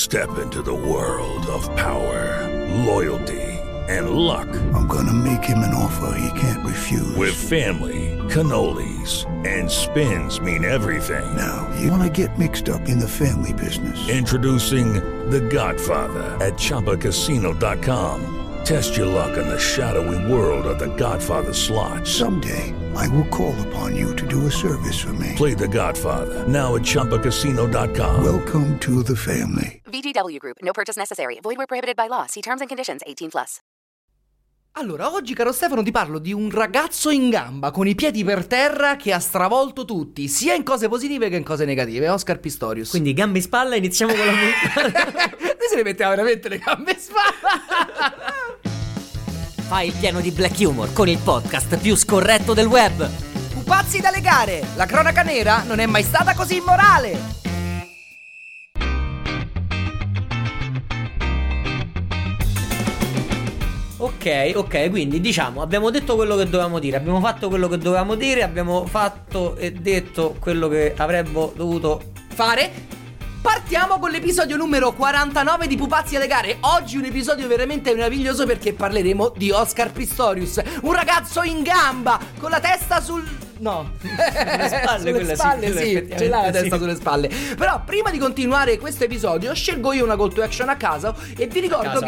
Step into the world of power, loyalty, and luck. I'm gonna make him an offer he can't refuse. With family, cannolis, and spins mean everything. Now, you wanna get mixed up in the family business. Introducing The Godfather at ChumbaCasino.com. Test your luck in the shadowy world of The Godfather slot. Someday, I will call upon you to do a service for me. Play The Godfather, now at ChumbaCasino.com. Welcome to the family. VGW Group. No purchase necessary. Void where prohibited by law. See terms and conditions. 18+. Allora, oggi, caro Stefano, ti parlo di un ragazzo in gamba con i piedi per terra che ha stravolto tutti, sia in cose positive che in cose negative. Oscar Pistorius. Quindi gambe in spalla, iniziamo con la Lui se ne metteva veramente le gambe in spalla. Fai il pieno di black humor con il podcast più scorretto del web. Pupazzi dalle gare. La cronaca nera non è mai stata così immorale. Ok, quindi diciamo, abbiamo detto quello che dovevamo dire, abbiamo fatto quello che dovevamo dire, abbiamo fatto e detto quello che avremmo dovuto fare. Partiamo con l'episodio numero 49 di Pupazzi alle gare. Oggi un episodio veramente meraviglioso perché parleremo di Oscar Pistorius, un ragazzo in gamba con la testa sul... No, sulle spalle, sì, ce l'ha la testa sì. sulle spalle. Però prima di continuare questo episodio scelgo io una call to action a caso e vi ricordo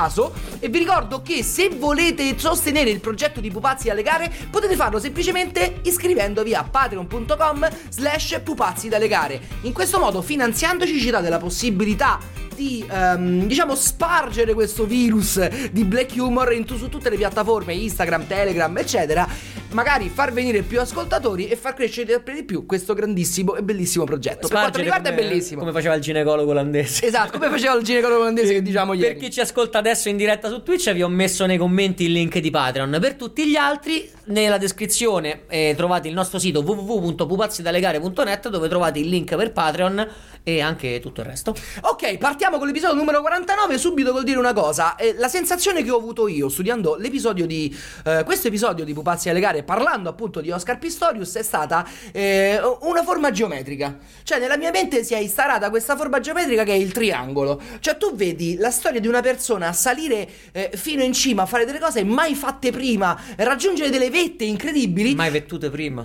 che se volete sostenere il progetto di Pupazzi alle gare potete farlo semplicemente iscrivendovi a patreon.com/pupazzi dalle gare. In questo modo, finanziandoci, ci date la possibilità di spargere questo virus di black humor su tutte le piattaforme, Instagram, Telegram, eccetera. Magari far venire più ascoltatori e far crescere sempre di più questo grandissimo e bellissimo progetto. Per quanto riguarda è bellissimo. Come faceva il ginecologo olandese. Esatto, come faceva il ginecologo olandese che diciamo ieri. Per chi ci ascolta adesso in diretta su Twitch, vi ho messo nei commenti il link di Patreon. Per tutti gli altri, nella descrizione trovate il nostro sito www.pupazzidalegare.net, dove trovate il link per Patreon e anche tutto il resto. Ok, partiamo con l'episodio numero 49. Subito col dire una cosa, la sensazione che ho avuto io studiando l'episodio di questo episodio di Pupazzi alle gare, parlando appunto di Oscar Pistorius, è stata una forma geometrica. Cioè nella mia mente si è instaurata questa forma geometrica che è il triangolo. Cioè tu vedi la storia di una persona salire fino in cima, fare delle cose mai fatte prima, raggiungere delle vette incredibili, Mai vettute prima,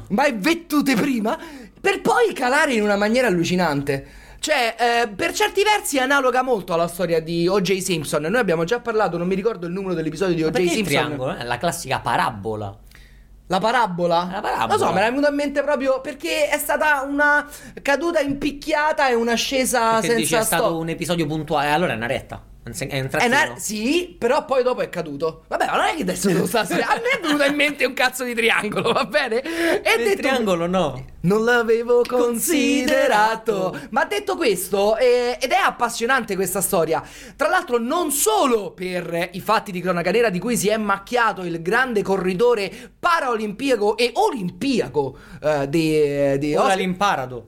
per poi calare in una maniera allucinante. Cioè, per certi versi è analoga molto alla storia di O.J. Simpson. Noi abbiamo già parlato, non mi ricordo il numero dell'episodio di O.J. Simpson. Il triangolo è la classica parabola. La parabola? La parabola. Non so, me l'è venuta in mente proprio perché è stata una caduta impicchiata e un'ascesa perché senza dici, è stato stop. un episodio puntuale. Allora è una retta. È un trattino. Sì, però poi dopo è caduto. Vabbè, ma non è che adesso devo stare a me è venuta in mente un cazzo di triangolo, va bene? E il triangolo no. Non l'avevo considerato. Ma detto questo, ed è appassionante questa storia. Tra l'altro non solo per i fatti di cronaca nera di cui si è macchiato il grande corridore paraolimpiaco e olimpiaco di Ora l'imparado.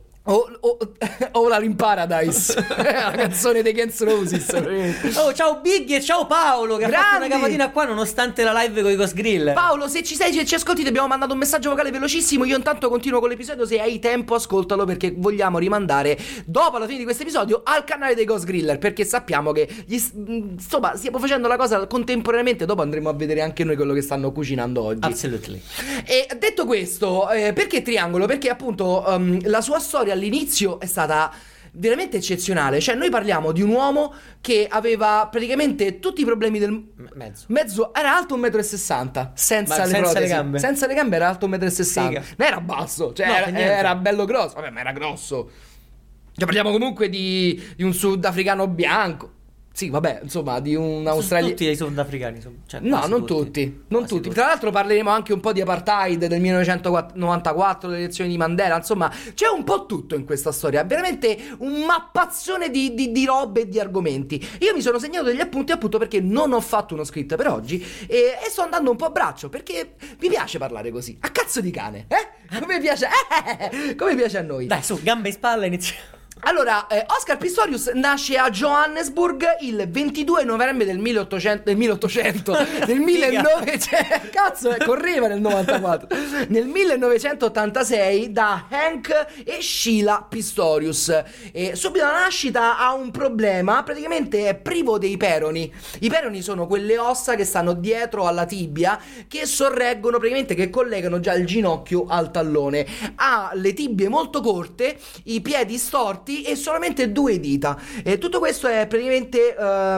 All in Paradise. La canzone dei Guns N' Roses. Oh, ciao Biggie e ciao Paolo che Grandi! ha fatto una cavatina qua nonostante la live con i Ghost Grill. Paolo, se ci sei, se ci ascolti, ti abbiamo mandato un messaggio vocale velocissimo. Io intanto continuo con l'episodio. Se hai tempo ascoltalo, perché vogliamo rimandare dopo la fine di questo episodio al canale dei Ghost Griller, perché sappiamo che insomma stiamo facendo la cosa contemporaneamente. Dopo andremo a vedere anche noi quello che stanno cucinando oggi. Absolutely. E detto questo, perché triangolo? Perché appunto la sua storia all'inizio è stata veramente eccezionale. Cioè noi parliamo di un uomo che aveva praticamente tutti i problemi del mezzo. Era alto 1,60 m senza le protesi. le gambe. Senza le gambe era alto 1,60 m. Figa. Non era basso, cioè No, era bello grosso. Vabbè, ma era grosso. Cioè parliamo comunque di un sudafricano bianco. Sì, vabbè, insomma, di un australiano. Tutti i sudafricani sono, cioè, no, non tutti. Non tutti. Tra l'altro parleremo anche un po' di apartheid del 1994, le elezioni di Mandela. Insomma, c'è un po' tutto in questa storia. Veramente un mappazzone di robe e di argomenti. Io mi sono segnato degli appunti appunto perché non ho fatto uno script per oggi e sto andando un po' a braccio perché mi piace parlare così. A cazzo di cane, eh? Come piace a noi. Dai, su, gambe in spalla, iniziamo. Allora, Oscar Pistorius nasce a Johannesburg il 22 novembre del 1800 del 1900, cazzo, correva nel 94, nel 1986 da Hank e Sheila Pistorius. E subito alla nascita ha un problema, praticamente è privo dei peroni. I peroni sono quelle ossa che stanno dietro alla tibia, che sorreggono, praticamente che collegano già il ginocchio al tallone. Ha le tibie molto corte, i piedi storti e solamente 2 dita. E tutto questo è praticamente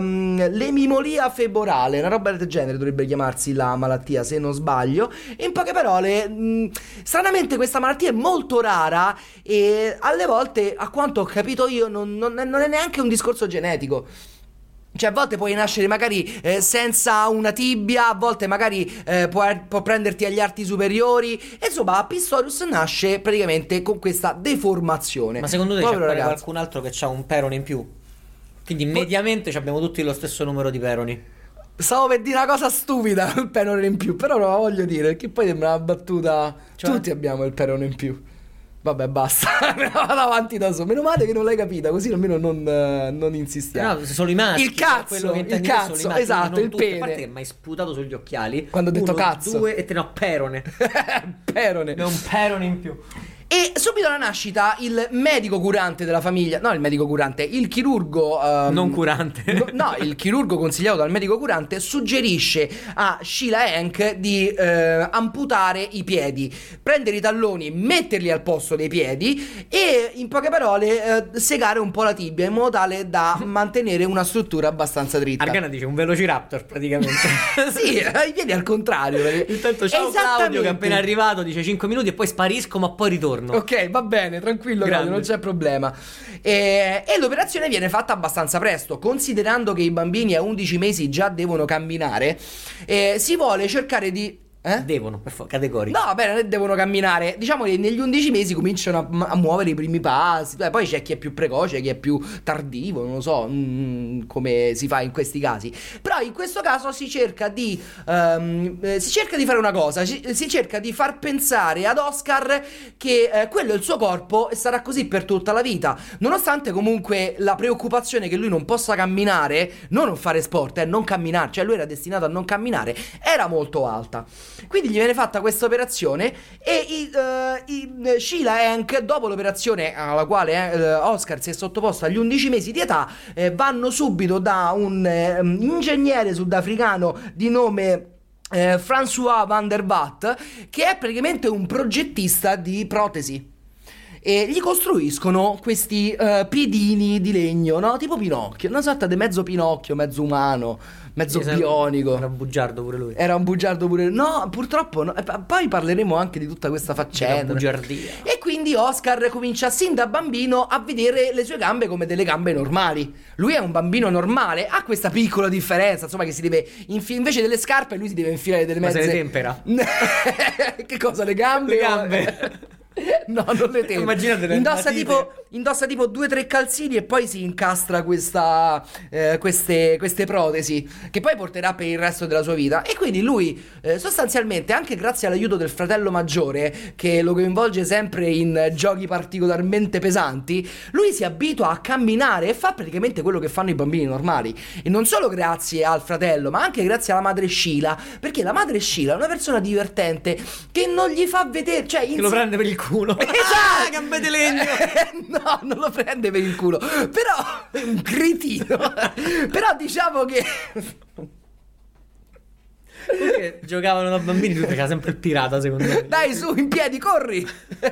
l'emimolia feborale, una roba del genere dovrebbe chiamarsi la malattia, se non sbaglio. E in poche parole, stranamente questa malattia è molto rara e alle volte, a quanto ho capito io, non è neanche un discorso genetico. Cioè a volte puoi nascere magari senza una tibia, a volte magari può prenderti agli arti superiori. E insomma Pistorius nasce praticamente con questa deformazione. Ma secondo te c'è Povero ragazzo. qualcun altro che ha un perone in più? Quindi mediamente abbiamo tutti lo stesso numero di peroni. Stavo per dire una cosa stupida, il perone in più, però non la voglio dire, perché poi sembra una battuta. Cioè? Tutti abbiamo il perone in più. Vabbè, basta, me la vado avanti da solo. Meno male che non l'hai capita, così almeno non insistiamo. No, solo i maschi. Il cazzo, quello che il intendi te sono i cazzo, maschi, esatto, non il tutti. pene. A parte che mi hai sputato sugli occhiali. Quando ho detto 1, cazzo. 2 e te ne ho perone. Perone. Ne ho un perone in più. E subito alla nascita il medico curante della famiglia, no il medico curante, il chirurgo Non curante. no, il chirurgo consigliato dal medico curante suggerisce a Sheila e Hank di amputare i piedi, prendere i talloni, metterli al posto dei piedi e in poche parole segare un po' la tibia in modo tale da mantenere una struttura abbastanza dritta. Argana dice un Velociraptor praticamente. Sì, i piedi al contrario. Intanto ciao Claudio che è appena arrivato, dice 5 minuti e poi sparisco ma poi ritorno. Ok, va bene, tranquillo Grande. Claudio, non c'è problema. E l'operazione viene fatta abbastanza presto, considerando che i bambini a 11 mesi già devono camminare. Si vuole cercare di... Devono, per categoria. No, vabbè, non è devono camminare. Diciamo che negli 11 mesi cominciano a muovere i primi passi. Poi c'è chi è più precoce, chi è più tardivo, non lo so come si fa in questi casi. Però in questo caso si cerca di fare una cosa. Si cerca di far pensare ad Oscar che quello è il suo corpo e sarà così per tutta la vita. Nonostante comunque la preoccupazione che lui non possa camminare, non fare sport, non camminare, cioè lui era destinato a non camminare, era molto alta. Quindi gli viene fatta questa operazione e Sheila e Hank, dopo l'operazione alla quale Oscar si è sottoposto agli 11 mesi di età, vanno subito da un ingegnere sudafricano di nome François van der Watt, che è praticamente un progettista di protesi. E gli costruiscono questi piedini di legno, no? Tipo Pinocchio, una sorta di mezzo Pinocchio, mezzo umano, mezzo bionico. Era un bugiardo pure lui. Era un bugiardo pure. No, purtroppo no. Poi parleremo anche di tutta questa faccenda. Bugiardia. E quindi Oscar comincia sin da bambino a vedere le sue gambe come delle gambe normali. Lui è un bambino normale, ha questa piccola differenza, insomma, che si deve invece delle scarpe lui si deve infilare delle mezze. Ma se le tempera? Che cosa, le gambe? Le gambe. No, non le temo. Immaginate indossa tipo 2-3 calzini e poi si incastra queste protesi che poi porterà per il resto della sua vita. E quindi lui sostanzialmente, anche grazie all'aiuto del fratello maggiore che lo coinvolge sempre in giochi particolarmente pesanti, lui si abitua a camminare e fa praticamente quello che fanno i bambini normali. E non solo grazie al fratello, ma anche grazie alla madre Sheila, perché la madre Sheila è una persona divertente che non gli fa vedere, cioè che lo prende per il culo. Esatto, gambe di legno. No, non lo prende per il culo. Però è un cretino. Però diciamo che Perché giocavano da bambini, lui faceva sempre il pirata, secondo me. dai, su, in piedi, corri.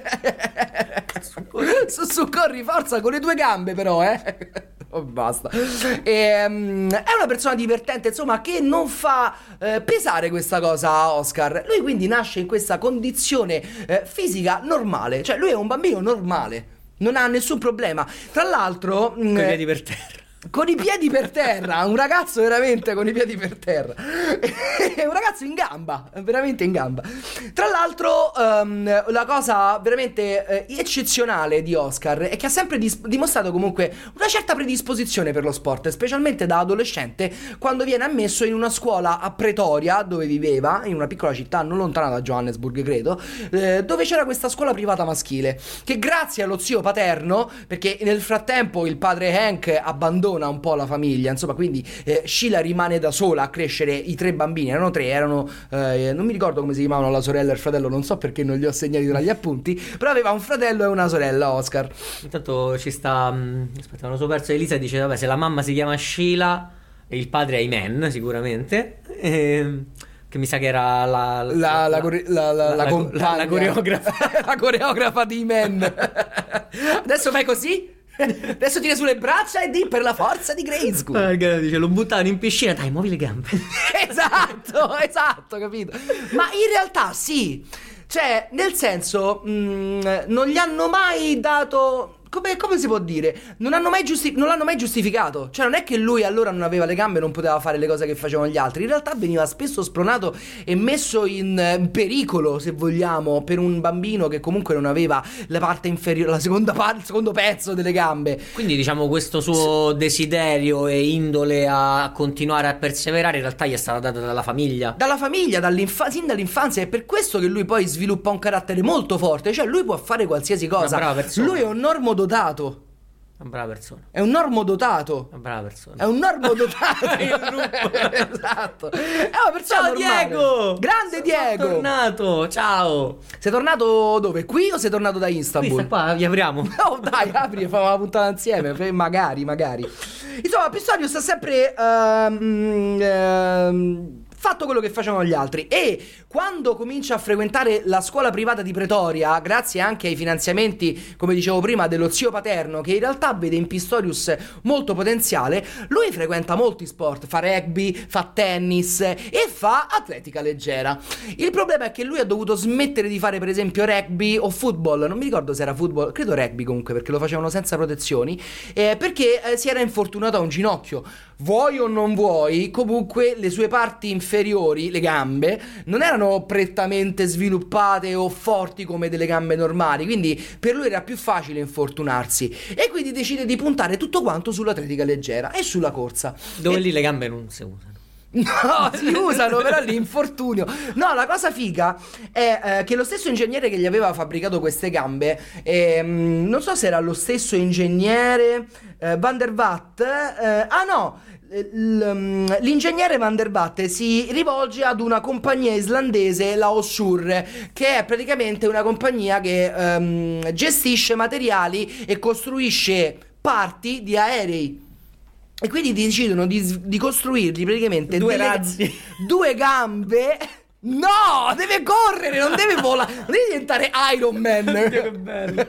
Su, corri, forza, con le 2 gambe però, Oh, basta. È una persona divertente, insomma, che non fa pesare questa cosa a Oscar. Lui quindi nasce in questa condizione fisica normale. Cioè lui è un bambino normale, non ha nessun problema. Tra l'altro Coi piedi per terra. con i piedi per terra, un ragazzo veramente con i piedi per terra, un ragazzo in gamba, veramente in gamba. Tra l'altro la cosa veramente eccezionale di Oscar è che ha sempre dimostrato comunque una certa predisposizione per lo sport, specialmente da adolescente, quando viene ammesso in una scuola a Pretoria, dove viveva, in una piccola città non lontana da Johannesburg credo, dove c'era questa scuola privata maschile, che grazie allo zio paterno, perché nel frattempo il padre Hank abbandona un po' la famiglia, insomma, quindi Sheila rimane da sola a crescere i 3 bambini, erano 3, erano non mi ricordo come si chiamavano la sorella e il fratello, non so perché non li ho segnati tra gli appunti, però aveva un fratello e una sorella, Oscar. Intanto ci sta aspetta, non so perso, Elisa dice vabbè, se la mamma si chiama Sheila e il padre è Iman sicuramente, che mi sa che era la coreografa la coreografa di Iman. Adesso fai così? Adesso tira sulle braccia e di per la forza di Grayskull. Dice lo buttavano in piscina, dai muovi le gambe. esatto, capito. Ma in realtà sì, cioè nel senso non gli hanno mai dato, come si può dire, non l'hanno mai giustificato. Cioè non è che lui allora non aveva le gambe e non poteva fare le cose che facevano gli altri. In realtà veniva spesso spronato e messo in pericolo, se vogliamo, per un bambino che comunque non aveva la parte inferiore, il secondo pezzo delle gambe. Quindi diciamo questo suo desiderio e indole a continuare a perseverare in realtà gli è stata data dalla famiglia. Sin dall'infanzia. È per questo che lui poi sviluppa un carattere molto forte. Cioè lui può fare qualsiasi cosa. Una brava persona. Lui è un normodotato. Una brava persona. È un normodotato. Una brava persona. È un normodotato. Esatto. È una persona Ciao normale. Diego. Grande Diego. Sono tornato. Ciao. Sei tornato dove? Qui o sei tornato da Istanbul? Qui sta qua, vi apriamo. No, dai, apri e facciamo la puntata insieme. Magari. Insomma, Pistorius ha sempre fatto quello che facevano gli altri, e quando comincia a frequentare la scuola privata di Pretoria, grazie anche ai finanziamenti, come dicevo prima, dello zio paterno, che in realtà vede in Pistorius molto potenziale, lui frequenta molti sport, fa rugby, fa tennis e fa atletica leggera. Il problema è che lui ha dovuto smettere di fare per esempio rugby o football, non mi ricordo se era football, credo rugby comunque, perché lo facevano senza protezioni, perché si era infortunato a un ginocchio. Vuoi o non vuoi, comunque le sue parti inferiori, le gambe, non erano prettamente sviluppate o forti come delle gambe normali, quindi per lui era più facile infortunarsi, e quindi decide di puntare tutto quanto sull'atletica leggera e sulla corsa. Dove lì le gambe non si usano. No, si usano, però l'infortunio. No, la cosa figa è che lo stesso ingegnere che gli aveva fabbricato queste gambe, non so se era lo stesso ingegnere Van der Watt, l'ingegnere Van der Watt si rivolge ad una compagnia islandese, la Osur, che è praticamente una compagnia che gestisce materiali e costruisce parti di aerei. E quindi decidono di costruirgli praticamente due razzi, due gambe. No, deve correre, non deve volare, non deve diventare Iron Man. Che bello.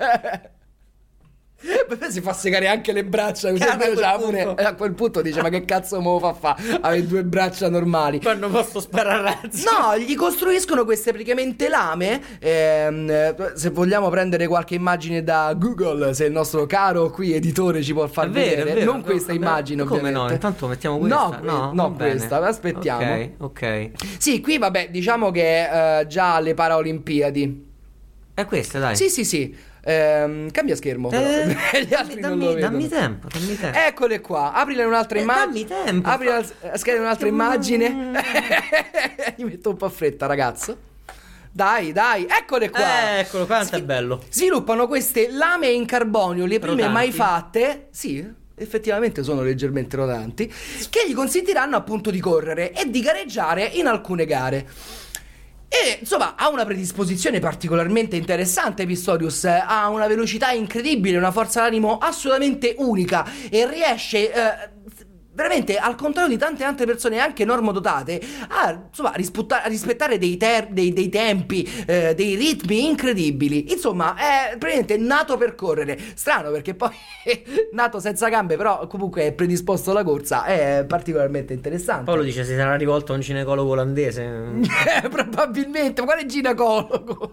Si fa segare anche le braccia, così a quel punto dice: ma che cazzo mo fa avere 2 braccia normali? Poi non posso sparare razzi. No, gli costruiscono queste praticamente lame. Se vogliamo prendere qualche immagine da Google, se il nostro caro qui editore ci può far vedere, vero, non questa immagine ovviamente. Come no? Intanto mettiamo questa. No, questa, aspettiamo. Ok. Sì, qui vabbè, diciamo che è già alle Paralimpiadi. È questa, dai. Sì. Cambia schermo però. Gli altri non lo vedono. Dammi tempo. Eccole qua, aprile un'altra immagine. Dammi tempo. Apri scrivi un'altra immagine. Gli metto un po' fretta, ragazzo. Dai, eccole qua. Eccolo, quanto è bello. Sviluppano queste lame in carbonio, le prime rotanti. Mai fatte. Sì, effettivamente sono leggermente rotanti, che gli consentiranno appunto di correre e di gareggiare in alcune gare. E insomma ha una predisposizione particolarmente interessante Pistorius, ha una velocità incredibile, una forza d'animo assolutamente unica e riesce veramente, al contrario di tante altre persone anche normodotate, a rispettare dei tempi, dei ritmi incredibili. Insomma è praticamente nato per correre. Strano perché poi nato senza gambe, però comunque è predisposto alla corsa. È particolarmente interessante. Paolo dice si sarà rivolto a un ginecologo olandese. Probabilmente. Ma quale ginecologo?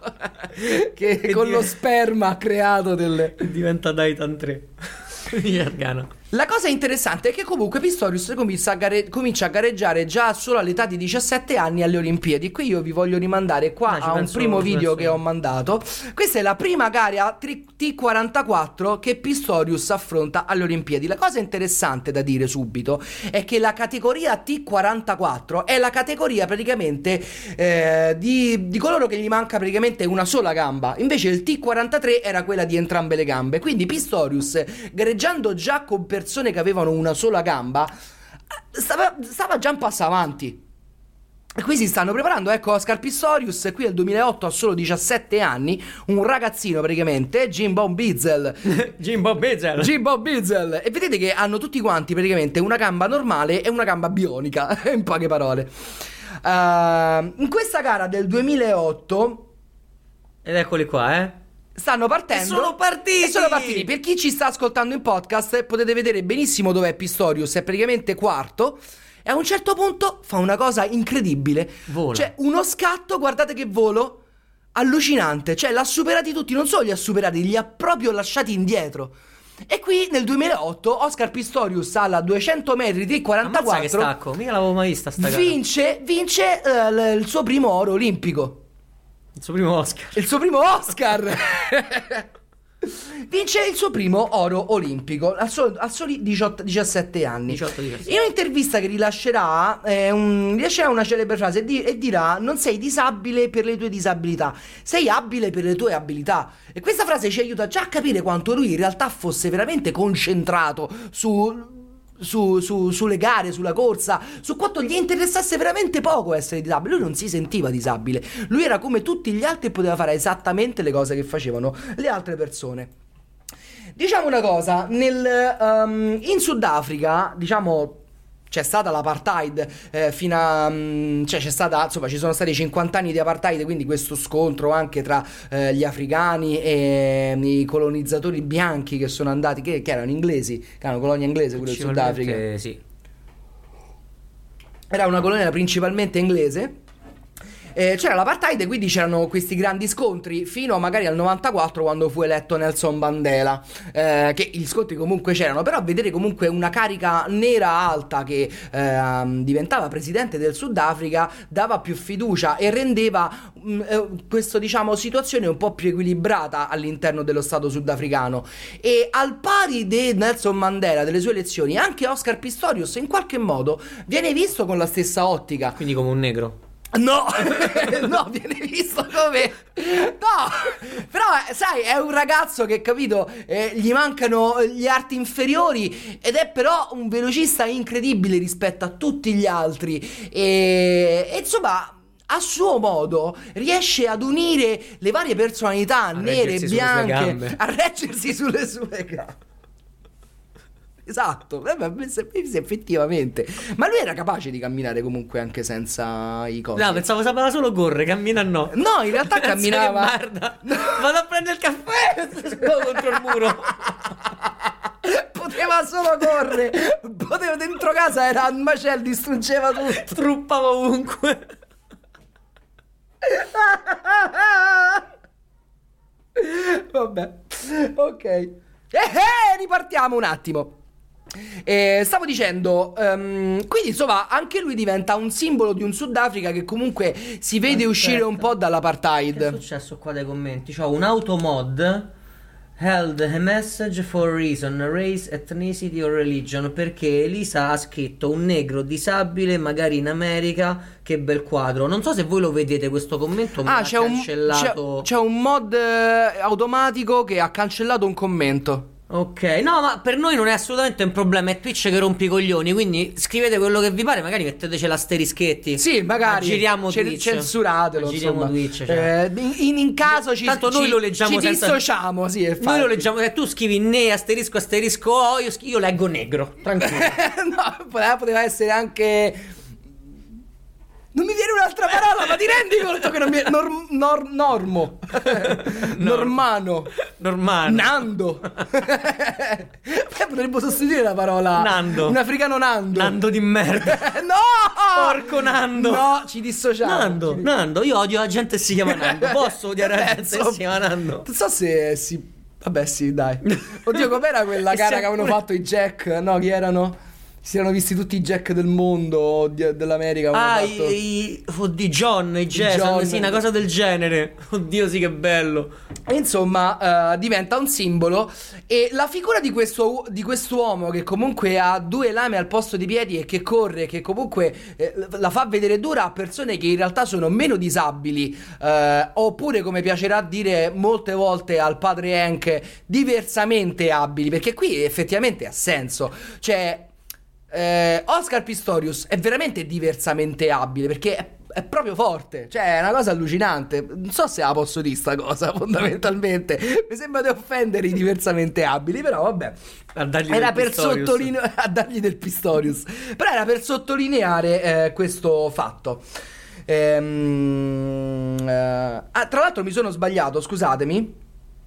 che con lo sperma ha creato diventa Titan 3 Gargano. La cosa interessante è che comunque Pistorius comincia a gareggiare già solo all'età di 17 anni alle Olimpiadi. Qui io vi voglio rimandare qua a un primo video che ho mandato. Questa è la prima gara T44 che Pistorius affronta alle Olimpiadi. La cosa interessante da dire subito è che la categoria T44 è la categoria praticamente di coloro che gli manca praticamente una sola gamba. Invece il T43 era quella di entrambe le gambe. Quindi Pistorius, gareggiando già con persone che avevano una sola gamba, stava già un passo avanti. E qui si stanno preparando, ecco Oscar Pistorius, qui nel 2008 ha solo 17 anni, un ragazzino praticamente, Jimbo Bizel, e vedete che hanno tutti quanti praticamente una gamba normale e una gamba bionica, in poche parole. In questa gara del 2008, ed eccoli qua, stanno partendo. Sono partiti. Per chi ci sta ascoltando in podcast, potete vedere benissimo dov'è Pistorius. È praticamente quarto. E a un certo punto fa una cosa incredibile. Vola. Cioè, uno scatto, guardate che volo allucinante. Cioè, l'ha superati tutti. Non solo li ha superati, li ha proprio lasciati indietro. E qui nel 2008 Oscar Pistorius alla 200 metri di 44. Ammazza che stacco, mica l'avevo mai vista sta gara. Vince il suo primo oro olimpico. Il suo primo Oscar. Vince il suo primo oro olimpico a soli 17 anni. 18. In un'intervista che rilascerà una celebre frase e dirà: non sei disabile per le tue disabilità, sei abile per le tue abilità. E questa frase ci aiuta già a capire quanto lui in realtà fosse veramente concentrato sulle gare, sulla corsa, su quanto gli interessasse veramente poco essere disabile. Lui non si sentiva disabile, lui era come tutti gli altri e poteva fare esattamente le cose che facevano le altre persone. Diciamo una cosa, in Sudafrica, diciamo, c'è stata l'apartheid c'è stata, insomma, ci sono stati 50 anni di apartheid, quindi questo scontro anche tra gli africani e i colonizzatori bianchi che sono andati, che erano inglesi, che erano colonia inglese quello del Sudafrica. Sì. Era una colonia principalmente inglese. C'era l'apartheid, quindi c'erano questi grandi scontri fino magari al 94, quando fu eletto Nelson Mandela, che gli scontri comunque c'erano, però vedere comunque una carica nera alta che diventava presidente del Sudafrica dava più fiducia e rendeva questa, diciamo, situazione un po' più equilibrata all'interno dello Stato sudafricano. E al pari di Nelson Mandela, delle sue elezioni, anche Oscar Pistorius in qualche modo viene visto con la stessa ottica. Quindi come un negro. No, no, viene visto come... No, però sai, è un ragazzo che, capito, gli mancano gli arti inferiori ed è però un velocista incredibile rispetto a tutti gli altri. E insomma, a suo modo riesce ad unire le varie personalità nere e bianche, a reggersi sulle sue gambe. Esatto, effettivamente. Ma lui era capace di camminare comunque anche senza i cosi. No, pensavo sapeva solo correre, cammina no. No, in realtà camminava. Merda. Vado a prendere il caffè contro il muro. Poteva solo correre. Poteva, dentro casa era un macello, distruggeva tutto. Truppava ovunque. Vabbè. Ok. Ripartiamo un attimo. Stavo dicendo, quindi insomma anche lui diventa un simbolo di un Sudafrica che comunque si vede uscire un po' dall'apartheid. Che è successo qua dai commenti? C'ho un automod held a message for reason, race, ethnicity or religion, perché Elisa ha scritto un negro disabile magari in America. Che bel quadro. Non so se voi lo vedete questo commento, ma c'è c'è un mod automatico che ha cancellato un commento. Ok, no, ma per noi non è assolutamente un problema, è Twitch che rompe i coglioni, quindi scrivete quello che vi pare, magari metteteci l'asterischetti. Sì, magari giriamo Twitch, censuratelo, giriamo Twitch, cioè. In caso tanto noi lo leggiamo ci dissociamo, sì, infatti. Noi lo leggiamo, se tu scrivi ne asterisco O, io leggo negro, tranquillo. No, poteva essere anche... Non mi viene un'altra parola, ma ti rendi conto che non mi... Normo. Normano. Nando. Potremmo sostituire la parola Nando. Un africano Nando. Nando di merda. No! Porco Nando. No, ci dissociamo. Nando, io odio la gente che si chiama Nando. Posso odiare la gente che si chiama Nando? Non so se si... Vabbè, sì, dai. Oddio, com'era quella gara che avevano fatto i Jack? No, chi erano? Si erano visti tutti i Jack del mondo, dell'America. Oddio, John, i Jason, sì, una cosa del genere. Oddio, sì, che bello. E insomma, diventa un simbolo. E la figura di quest'uomo che comunque ha 2 lame al posto di piedi e che corre, che comunque la fa vedere dura a persone che in realtà sono meno disabili, oppure, come piacerà dire molte volte al padre Hank, diversamente abili, perché qui effettivamente ha senso. Cioè, Oscar Pistorius è veramente diversamente abile, perché è proprio forte, cioè è una cosa allucinante. Non so se la posso dire sta cosa, fondamentalmente mi sembra di offendere i diversamente abili, però vabbè, era per sottolineare, a dargli del Pistorius, però era per sottolineare questo fatto. Tra l'altro mi sono sbagliato, scusatemi.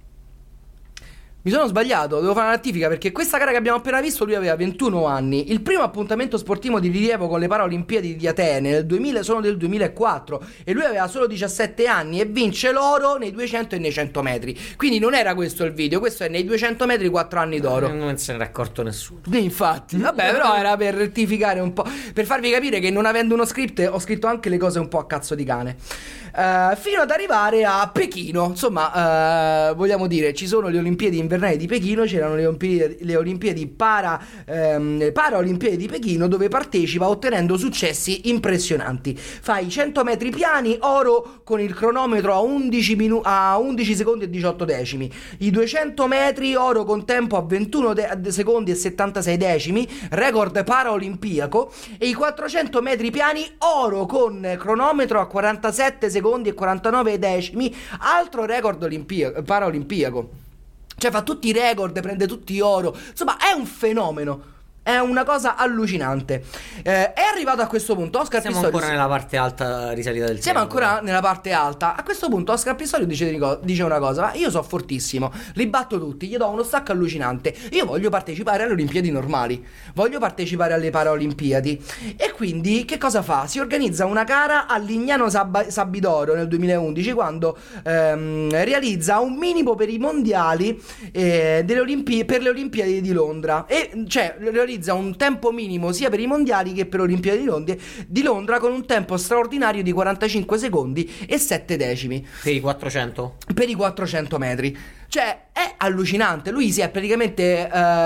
Mi sono sbagliato, devo fare una rettifica, perché questa gara che abbiamo appena visto lui aveva 21 anni. Il primo appuntamento sportivo di rilievo con le Paralimpiadi di Atene nel 2000 sono del 2004 e lui aveva solo 17 anni e vince l'oro nei 200 e nei 100 metri. Quindi non era questo il video, questo è nei 200 metri 4 anni d'oro. Non se ne era accorto nessuno. Infatti, vabbè, però era per rettificare un po', per farvi capire che non avendo uno script ho scritto anche le cose un po' a cazzo di cane. Fino ad arrivare a Pechino. Insomma, vogliamo dire, ci sono le Olimpiadi invernali di Pechino, c'erano le Olimpiadi Paralimpiadi di Pechino, dove partecipa ottenendo successi impressionanti. Fa i 100 metri piani, oro con il cronometro a 11 secondi e 18 decimi. I 200 metri, oro con tempo a 21 secondi e 76 decimi, record paraolimpiaco. E i 400 metri piani, oro con cronometro a 47 secondi e 49 decimi, altro record paraolimpiaco. Cioè fa tutti i record, prende tutti oro. Insomma, è un fenomeno. È una cosa allucinante. È arrivato a questo punto Oscar Siamo Pistorius. ancora nella parte alta risalita del Siamo tempo. ancora nella parte alta. A questo punto Oscar Pistorius dice una cosa: ma io so fortissimo, li batto tutti, gli do uno stacco allucinante. Io voglio partecipare alle Olimpiadi normali, voglio partecipare alle Paralimpiadi. E quindi che cosa fa? Si organizza una gara a Lignano Sabidoro nel 2011, quando realizza un minimo per i mondiali per le Olimpiadi di Londra. E cioè realizza un tempo minimo sia per i mondiali che per le Olimpiadi di Londra, con un tempo straordinario di 45 secondi e 7 decimi Per i 400? per i 400 metri. Cioè è allucinante. Lui si è praticamente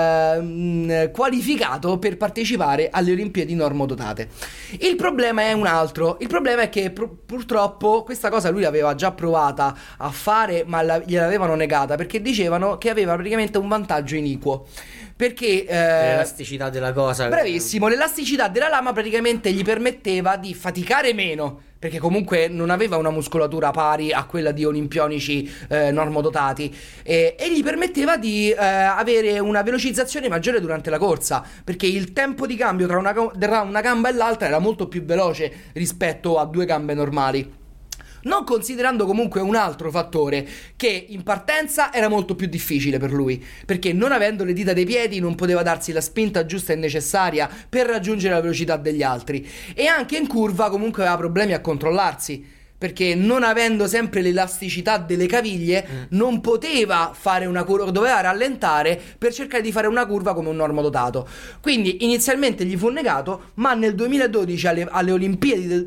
qualificato per partecipare alle Olimpiadi normodotate. Il problema è un altro. Il problema è che purtroppo questa cosa lui l'aveva già provata a fare, ma gliel'avevano negata, perché dicevano che aveva praticamente un vantaggio iniquo. Perché l'elasticità della cosa. bravissimo, l'elasticità della lama praticamente gli permetteva di faticare meno, perché comunque non aveva una muscolatura pari a quella di olimpionici normodotati, e gli permetteva di avere una velocizzazione maggiore durante la corsa, perché il tempo di cambio tra una gamba e l'altra era molto più veloce rispetto a 2 gambe normali. Non considerando comunque un altro fattore, che in partenza era molto più difficile per lui, perché non avendo le dita dei piedi non poteva darsi la spinta giusta e necessaria per raggiungere la velocità degli altri, e anche in curva comunque aveva problemi a controllarsi, perché non avendo sempre l'elasticità delle caviglie non poteva fare una curva, doveva rallentare per cercare di fare una curva come un normodotato. Quindi inizialmente gli fu negato, ma nel 2012 alle Olimpiadi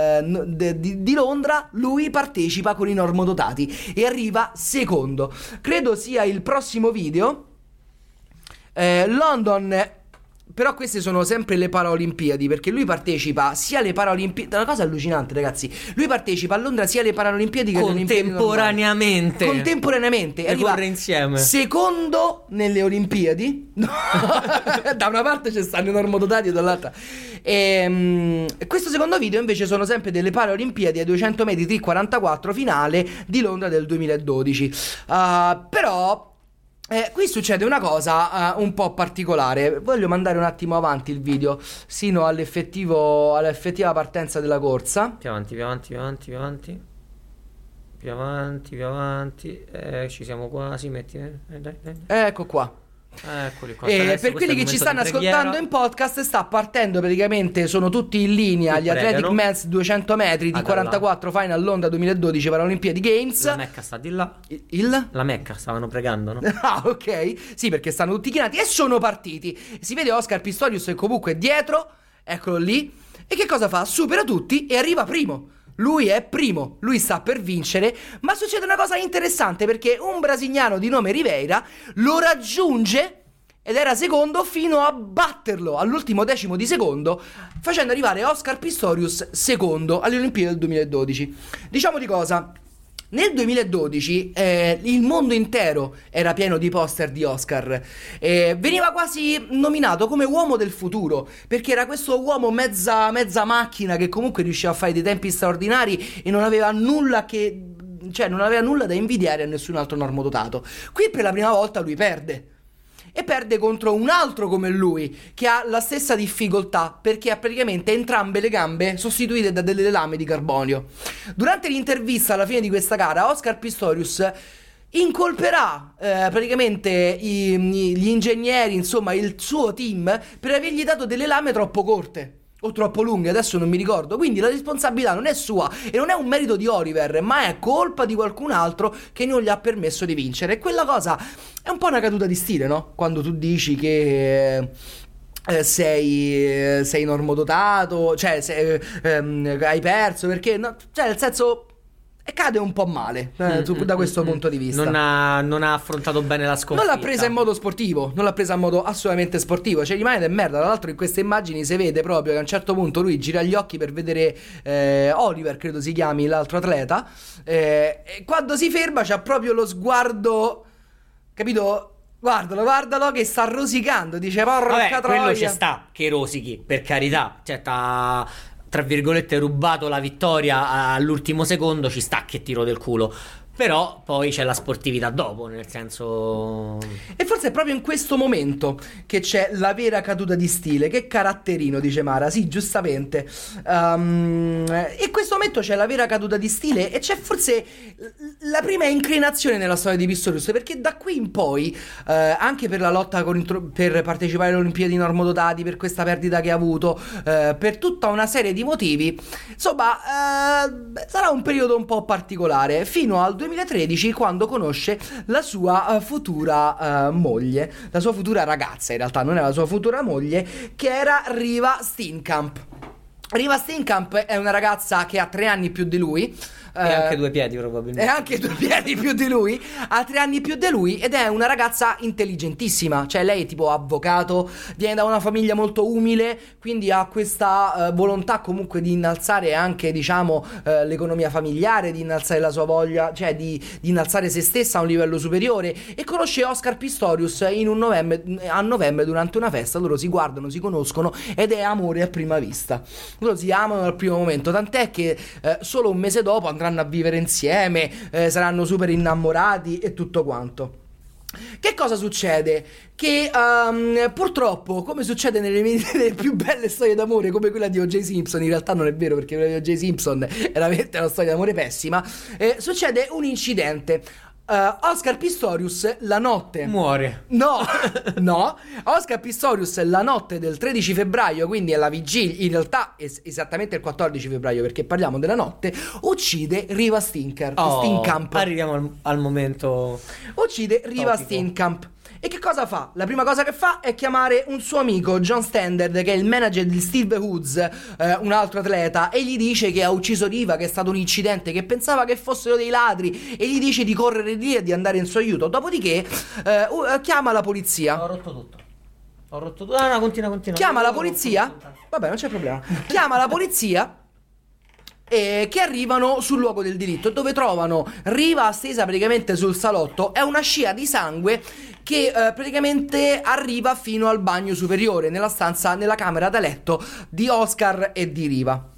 di Londra lui partecipa con i normodotati e arriva secondo. Credo sia il prossimo video. London. Però queste sono sempre le Paralimpiadi, perché lui partecipa sia alle Paralimpiadi. Una cosa allucinante, ragazzi. Lui partecipa a Londra sia alle Paralimpiadi che alle Olimpiadi Contemporaneamente. Contemporaneamente. E corre insieme. Secondo nelle Olimpiadi. Da una parte c'è stanno i normodotati e dall'altra. Questo secondo video invece sono sempre delle Paralimpiadi ai 200 metri T44 finale di Londra del 2012. Però qui succede una cosa un po' particolare. Voglio mandare un attimo avanti il video sino all'effettiva partenza della corsa. Più avanti. Ci siamo quasi. Metti. Dai. Ecco qua. Eccoli qua. E Adesso per questo quelli è il che ci momento stanno di preghiera. ascoltando in podcast, sta partendo praticamente, sono tutti in linea Qui gli Athletic pregano. Men's 200 metri di Ah, da 44 Final Londra 2012 Paralimpiadi Games. La Mecca sta di là. Il? La Mecca stavano pregando, no? Ah, ok. Sì, perché stanno tutti chinati e sono partiti. Si vede Oscar Pistorius che comunque è dietro, eccolo lì. E che cosa fa? Supera tutti e arriva primo. Lui è primo, lui sta per vincere, ma succede una cosa interessante perché un brasiliano di nome Ribeira lo raggiunge ed era secondo fino a batterlo all'ultimo decimo di secondo, facendo arrivare Oscar Pistorius secondo alle Olimpiadi del 2012. Diciamo di cosa? Nel 2012 il mondo intero era pieno di poster di Oscar. Veniva quasi nominato come uomo del futuro, perché era questo uomo mezza macchina che comunque riusciva a fare dei tempi straordinari e non aveva nulla da invidiare a nessun altro normodotato. Qui per la prima volta lui perde. E perde contro un altro come lui, che ha la stessa difficoltà, perché ha praticamente entrambe le gambe sostituite da delle lame di carbonio. Durante l'intervista alla fine di questa gara, Oscar Pistorius incolperà praticamente gli ingegneri, insomma il suo team, per avergli dato delle lame troppo corte o troppo lunghe, adesso non mi ricordo. Quindi la responsabilità non è sua e non è un merito di Oliver, ma è colpa di qualcun altro che non gli ha permesso di vincere. E quella cosa è un po' una caduta di stile, no? Quando tu dici che sei normodotato, cioè hai perso perché no, cioè nel senso cade un po' male da questo punto di vista. Non ha affrontato bene la sconfitta. Non l'ha presa in modo sportivo, non l'ha presa in modo assolutamente sportivo. Cioè rimane del merda. Tra l'altro in queste immagini si vede proprio che a un certo punto lui gira gli occhi per vedere Oliver, credo si chiami l'altro atleta, e quando si ferma c'ha proprio lo sguardo, capito? Guardalo che sta rosicando. Dice porca troia. Quello ci sta che rosichi, per carità. Cioè t'ha, tra virgolette, rubato la vittoria all'ultimo secondo, ci sta che tiro del culo. Però poi c'è la sportività dopo, nel senso... E forse è proprio in questo momento che c'è la vera caduta di stile. Che caratterino, dice Mara. Sì, giustamente. E in questo momento c'è la vera caduta di stile e c'è forse la prima inclinazione nella storia di Pistorius, perché da qui in poi, anche per la lotta per partecipare alle Olimpiadi normodotati, per questa perdita che ha avuto, per tutta una serie di motivi, insomma, sarà un periodo un po' particolare, fino al 2013, quando conosce la sua futura moglie, la sua futura ragazza, in realtà non è la sua futura moglie, che era Riva Steenkamp. Riva Steenkamp è una ragazza che ha 3 anni più di lui. E anche 2 piedi probabilmente. E anche 2 piedi più di lui. Ha 3 anni più di lui ed è una ragazza intelligentissima. Cioè lei è tipo avvocato, viene da una famiglia molto umile, quindi ha questa volontà comunque di innalzare anche, diciamo, l'economia familiare, di innalzare la sua voglia, cioè di innalzare se stessa a un livello superiore. E conosce Oscar Pistorius a novembre durante una festa. Loro si guardano, si conoscono ed è amore a prima vista. Loro si amano al primo momento, tant'è che solo un mese dopo andranno a vivere insieme, saranno super innamorati e tutto quanto. Che cosa succede? Che purtroppo, come succede nelle più belle storie d'amore, come quella di O.J. Simpson, in realtà non è vero perché quella di O.J. Simpson è veramente una storia d'amore pessima, succede un incidente. Oscar Pistorius la notte muore. No Oscar Pistorius la notte del 13 febbraio, quindi è la vigilia, in realtà è esattamente il 14 febbraio perché parliamo della notte, uccide Riva Steenkamp. Arriviamo al momento. Uccide Riva topico. Steenkamp. E che cosa fa? La prima cosa che fa è chiamare un suo amico, John Standard, che è il manager di Steve Woods, un altro atleta, e gli dice che ha ucciso Riva, che è stato un incidente, che pensava che fossero dei ladri, e gli dice di correre lì e di andare in suo aiuto. Dopodiché chiama la polizia. Ho rotto tutto. No, continua. Chiama la polizia. Vabbè, non c'è problema. Chiama la polizia. Che arrivano sul luogo del delitto, dove trovano Riva stesa praticamente sul salotto. È una scia di sangue che praticamente arriva fino al bagno superiore, nella camera da letto di Oscar e di Riva.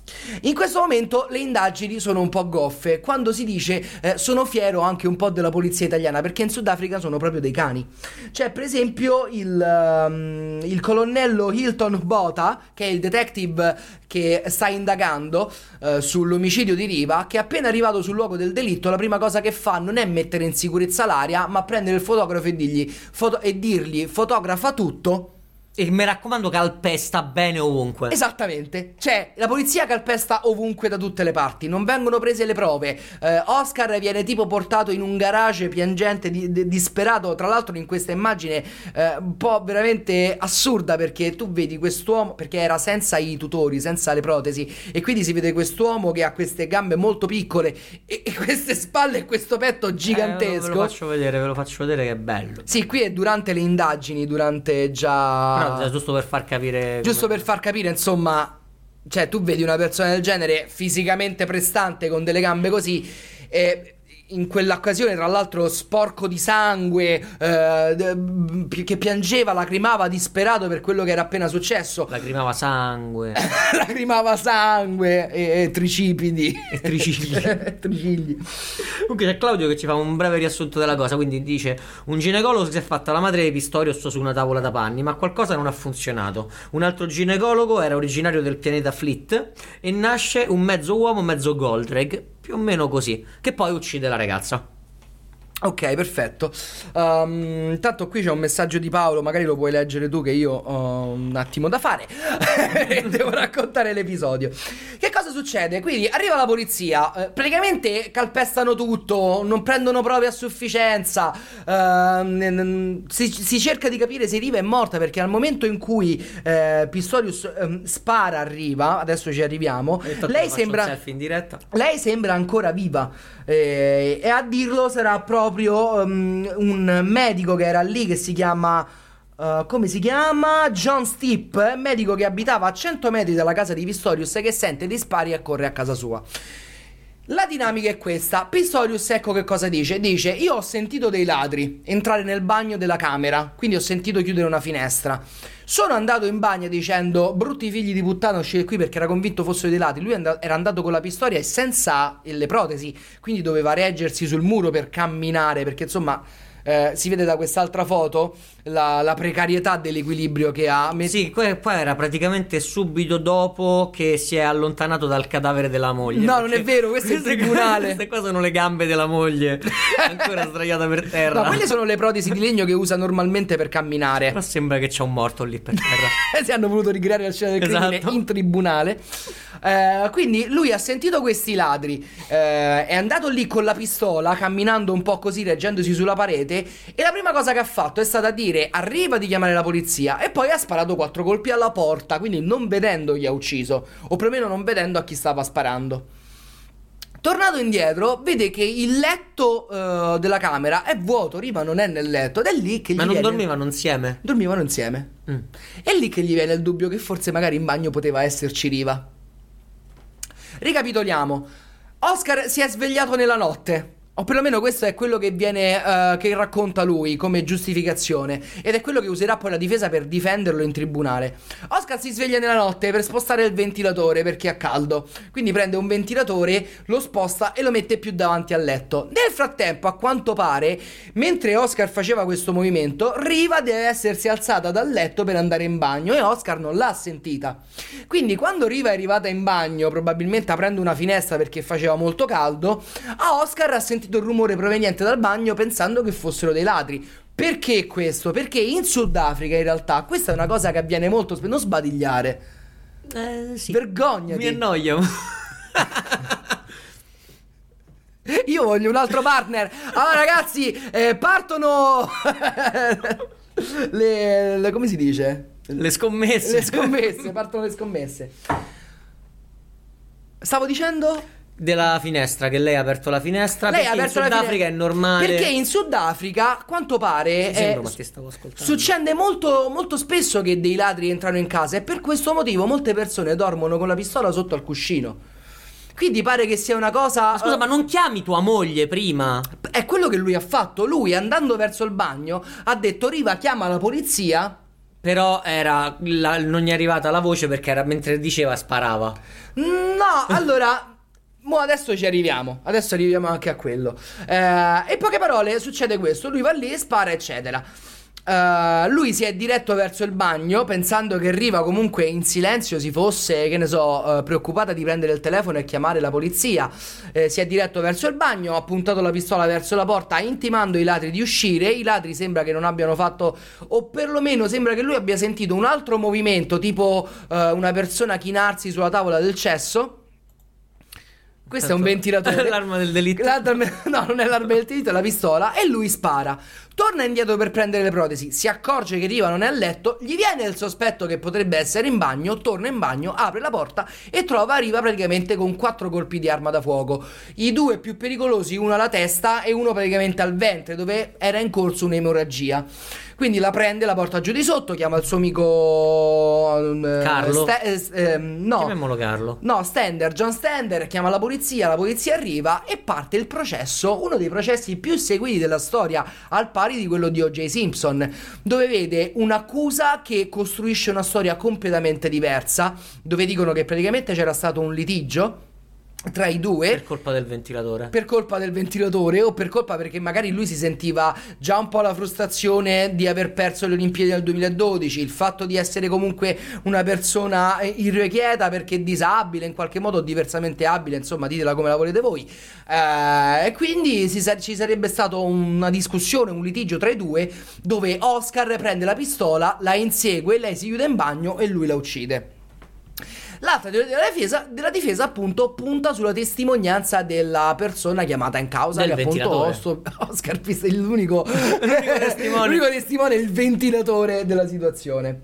In questo momento le indagini sono un po' goffe quando si dice sono fiero anche un po' della polizia italiana, perché in Sudafrica sono proprio dei cani. C'è per esempio il colonnello Hilton Botha, che è il detective che sta indagando sull'omicidio di Riva, che appena arrivato sul luogo del delitto la prima cosa che fa non è mettere in sicurezza l'area, ma prendere il fotografo e dirgli fotografa tutto. E mi raccomando, calpesta bene ovunque. Esattamente, cioè la polizia calpesta ovunque da tutte le parti, non vengono prese le prove. Oscar viene tipo portato in un garage piangente, disperato, tra l'altro in questa immagine un po' veramente assurda, perché tu vedi quest'uomo, perché era senza i tutori, senza le protesi, e quindi si vede quest'uomo che ha queste gambe molto piccole e queste spalle e questo petto gigantesco. Ve lo faccio vedere che è bello. Sì, qui è durante le indagini, durante già... No, giusto per far capire. Giusto per far capire, insomma, cioè tu vedi una persona del genere fisicamente prestante con delle gambe così, in quell'occasione tra l'altro sporco di sangue, che piangeva, lacrimava disperato per quello che era appena successo. Lacrimava sangue. Lacrimava sangue e tricipiti. E tricigli. Tricigli. Comunque c'è Claudio che ci fa un breve riassunto della cosa. Quindi dice: un ginecologo si è fatta la madre di Pistorius su una tavola da panni, ma qualcosa non ha funzionato. Un altro ginecologo era originario del pianeta Fleet e nasce un mezzo uomo mezzo Goldrake, più o meno così, che poi uccide la ragazza. Ok, perfetto. Intanto qui c'è un messaggio di Paolo, magari lo puoi leggere tu, che io ho un attimo da fare. Devo raccontare l'episodio. Che cosa succede? Quindi arriva la polizia, praticamente calpestano tutto, non prendono prove a sufficienza, si cerca di capire se Riva è morta, perché al momento in cui Pistorius spara a Riva, adesso ci arriviamo, lei sembra, un selfie in diretta. lei sembra ancora viva, e a dirlo sarà proprio un medico che era lì, che si chiama come si chiama? John Stipp, medico che abitava a 100 metri dalla casa di Pistorius, che sente dei spari e corre a casa sua. La dinamica è questa. Pistorius, ecco che cosa dice. Dice: io ho sentito dei ladri entrare nel bagno della camera, quindi ho sentito chiudere una finestra. Sono andato in bagno dicendo: brutti figli di puttana, uscire qui, perché era convinto fossero dei ladri. Lui era andato con la pistola e senza le protesi, quindi doveva reggersi sul muro per camminare, perché insomma si vede da quest'altra foto la precarietà dell'equilibrio che ha. Sì, qua era praticamente subito dopo che si è allontanato dal cadavere della moglie. No, non è vero, questo è il tribunale. Queste qua sono le gambe della moglie ancora sdraiata per terra. No, quelle sono le protesi di legno che usa normalmente per camminare. Però sembra che c'è un morto lì per terra. Si hanno voluto ricreare la scena del crimine in tribunale. Quindi lui ha sentito questi ladri, è andato lì con la pistola, camminando un po' così, reggendosi sulla parete, e la prima cosa che ha fatto è stata dire: arriva di chiamare la polizia, e poi ha sparato 4 colpi alla porta, quindi non vedendo chi ha ucciso, o perlomeno non vedendo a chi stava sparando. Tornato indietro, vede che il letto della camera è vuoto, Riva non è nel letto, ed è lì che gli Ma non viene... dormivano insieme? Dormivano insieme. È lì che gli viene il dubbio che forse magari in bagno poteva esserci Riva. Ricapitoliamo. Oscar si è svegliato nella notte, o perlomeno questo è quello che viene che racconta lui come giustificazione, ed è quello che userà poi la difesa per difenderlo in tribunale. Oscar si sveglia nella notte per spostare il ventilatore perché ha caldo, quindi prende un ventilatore, lo sposta e lo mette più davanti al letto. Nel frattempo, a quanto pare, mentre Oscar faceva questo movimento, Riva deve essersi alzata dal letto per andare in bagno, e Oscar non l'ha sentita. Quindi quando Riva è arrivata in bagno, probabilmente aprendo una finestra perché faceva molto caldo, a Oscar ha sentito il rumore proveniente dal bagno pensando che fossero dei ladri. Perché questo? Perché in Sudafrica in realtà questa è una cosa che avviene molto spesso. Non sbadigliare. Sì. Vergognati. Mi annoio. Io voglio un altro partner. Allora ragazzi, partono le come si dice? Le scommesse. Le scommesse, partono le scommesse. Stavo dicendo della finestra, che lei ha aperto la finestra. Lei perché ha aperto in Sudafrica la è normale. Perché in Sudafrica, a quanto pare, ma ti stavo ascoltando. succede molto, molto spesso che dei ladri entrano in casa, e per questo motivo molte persone dormono con la pistola sotto al cuscino. Quindi pare che sia una cosa... Ma scusa, ma non chiami tua moglie prima? È quello che lui ha fatto. Lui, andando verso il bagno, ha detto: Riva, chiama la polizia, Però non gli è arrivata la voce perché mentre diceva sparava. No, allora, adesso ci arriviamo. Adesso arriviamo anche a quello. In poche parole succede questo: lui va lì, spara, eccetera. Lui si è diretto verso il bagno pensando che Riva comunque in silenzio si fosse, che ne so, preoccupata di prendere il telefono e chiamare la polizia. Si è diretto verso il bagno, ha puntato la pistola verso la porta intimando i ladri di uscire. I ladri sembra che non abbiano fatto, o perlomeno sembra che lui abbia sentito un altro movimento, tipo una persona chinarsi sulla tavola del cesso. Questo è un ventilatore. L'arma del delitto. No, non è l'arma del delitto, è la pistola. E lui spara. Torna indietro per prendere le protesi. Si accorge che Riva non è a letto. Gli viene il sospetto che potrebbe essere in bagno. Torna in bagno, apre la porta e trova Riva praticamente con 4 colpi di arma da fuoco. I 2 più pericolosi, uno alla testa e uno praticamente al ventre, dove era in corso un'emorragia. Quindi la prende, la porta giù di sotto, chiama il suo amico Carlo. no. Chiamiamolo Carlo. No, John Stender, chiama la polizia arriva e parte il processo, uno dei processi più seguiti della storia, al pari di quello di O.J. Simpson, dove vede un'accusa che costruisce una storia completamente diversa, dove dicono che praticamente c'era stato un litigio tra i due per colpa del ventilatore, o per colpa perché magari lui si sentiva già un po' la frustrazione di aver perso le Olimpiadi del 2012, il fatto di essere comunque una persona irrequieta perché disabile, in qualche modo diversamente abile, insomma ditela come la volete voi, e quindi ci sarebbe stato una discussione, un litigio tra i due, dove Oscar prende la pistola, la insegue, lei si chiude in bagno e lui la uccide. L'altra teoria della difesa appunto punta sulla testimonianza della persona chiamata in causa, del che appunto Oscar è l'unico testimone, il ventilatore della situazione.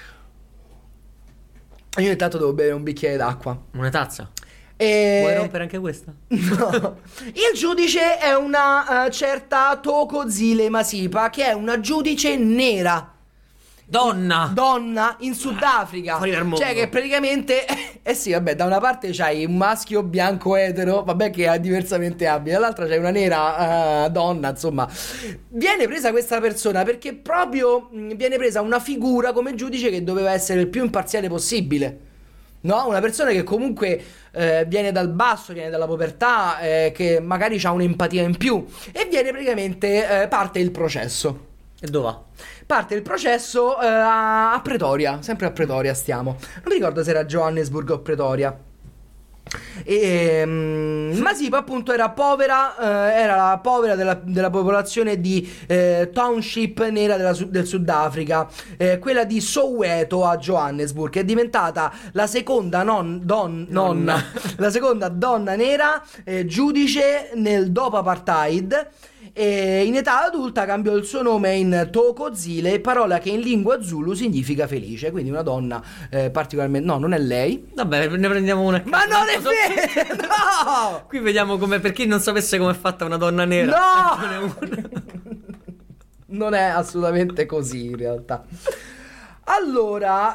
Io intanto devo bere un bicchiere d'acqua. Una tazza? Vuoi rompere anche questa? No. Il giudice è una certa Toko Zile Masipa, che è una giudice nera. Donna in Sudafrica. Fuori dal mondo. Cioè che praticamente sì, vabbè, da una parte c'hai un maschio bianco etero, vabbè, che è diversamente abile, dall'altra c'hai una nera donna, insomma. Viene presa questa persona perché proprio viene presa una figura come giudice che doveva essere il più imparziale possibile. No? Una persona che comunque viene dal basso, viene dalla povertà, che magari ha un'empatia in più, e viene praticamente parte il processo. E dove va? Parte il processo a Pretoria, sempre a Pretoria stiamo. Non ricordo se era Johannesburg o Pretoria. Masipa appunto era la povera della popolazione di township nera del Sudafrica, quella di Soweto a Johannesburg, che è diventata la seconda nonna la seconda donna nera giudice nel dopo apartheid. E in età adulta cambiò il suo nome in Toko Zile, parola che in lingua Zulu significa felice. Quindi una donna particolarmente... No, non è lei. Vabbè, ne prendiamo una. Ma non è vero! No! Qui vediamo come, per chi non sapesse come è fatta una donna nera. No! Non è assolutamente così in realtà. Allora,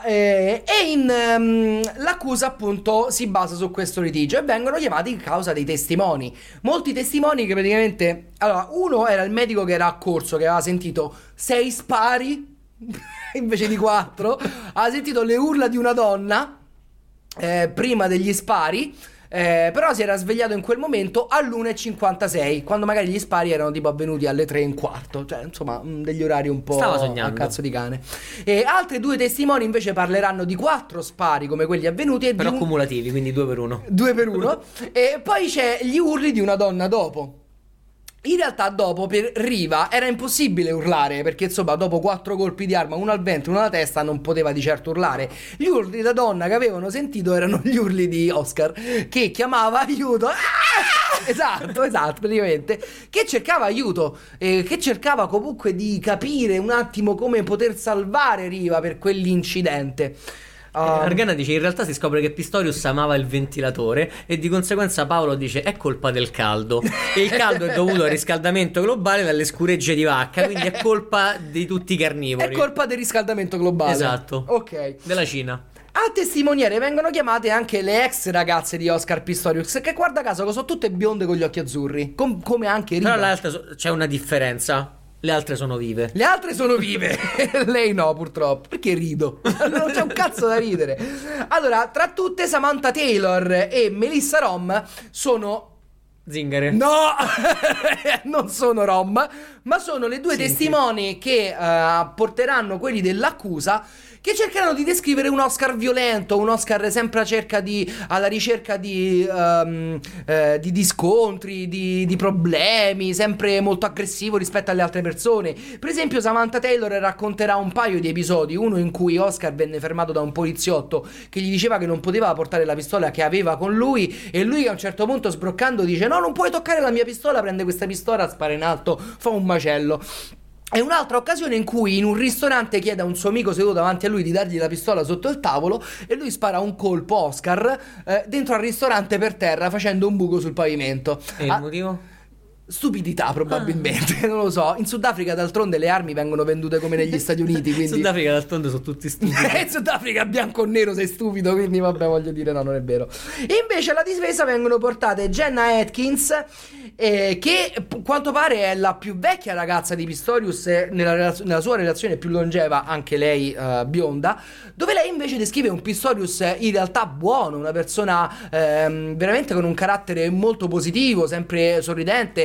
l'accusa appunto si basa su questo litigio e vengono chiamati in causa dei testimoni. Molti testimoni che praticamente... Allora, uno era il medico che era accorso, che aveva sentito 6 spari invece di 4. Aveva sentito le urla di una donna prima degli spari. Però si era svegliato in quel momento all'1:56, quando magari gli spari erano tipo avvenuti alle 3:15, cioè insomma degli orari un po' stava sognando, a cazzo di cane. E altri 2 testimoni invece parleranno di 4 spari come quelli avvenuti, e però cumulativi, quindi 2 per 1. 2 per 1. E poi c'è gli urli di una donna dopo. In realtà dopo per Riva era impossibile urlare, perché insomma dopo 4 colpi di arma, uno al ventre, uno alla testa, non poteva di certo urlare. Gli urli da donna che avevano sentito erano gli urli di Oscar, che chiamava aiuto. Esatto, praticamente, che cercava aiuto, che cercava comunque di capire un attimo come poter salvare Riva per quell'incidente. Argana dice: in realtà si scopre che Pistorius amava il ventilatore e di conseguenza Paolo dice: è colpa del caldo, e il caldo è dovuto al riscaldamento globale dalle scuregge di vacca, quindi è colpa di tutti i carnivori. È colpa del riscaldamento globale. Esatto. Ok. Della Cina. A testimoniare vengono chiamate anche le ex ragazze di Oscar Pistorius, che guarda caso sono tutte bionde con gli occhi azzurri, come anche Riva. Tra l'altro c'è una differenza. Le altre sono vive. Le altre sono vive, lei no purtroppo. Perché rido? Non c'è un cazzo da ridere. Allora, tra tutte Samantha Taylor e Melissa Rom sono... Zingare. No, non sono rom, ma sono le due testimoni che porteranno quelli dell'accusa, che cercheranno di descrivere un Oscar violento, un Oscar sempre alla ricerca di scontri, di problemi, sempre molto aggressivo rispetto alle altre persone. Per esempio Samantha Taylor racconterà un paio di episodi, uno in cui Oscar venne fermato da un poliziotto che gli diceva che non poteva portare la pistola che aveva con lui, e lui a un certo punto, sbroccando, dice: no, non puoi toccare la mia pistola, prende questa pistola, spara in alto, fa un macello. È un'altra occasione in cui in un ristorante chiede a un suo amico seduto davanti a lui di dargli la pistola sotto il tavolo, e lui spara un colpo, Oscar, dentro al ristorante per terra, facendo un buco sul pavimento. E il motivo? Stupidità, probabilmente, non lo so. In Sudafrica d'altronde le armi vengono vendute come negli Stati Uniti, quindi... In Sudafrica d'altronde sono tutti stupidi. In Sudafrica bianco o nero sei stupido, quindi vabbè, voglio dire, no, non è vero. E invece alla difesa vengono portate Jenna Atkins, che quanto pare è la più vecchia ragazza di Pistorius, nella sua relazione più longeva, anche lei bionda, dove lei invece descrive un Pistorius in realtà buono, una persona veramente con un carattere molto positivo, sempre sorridente,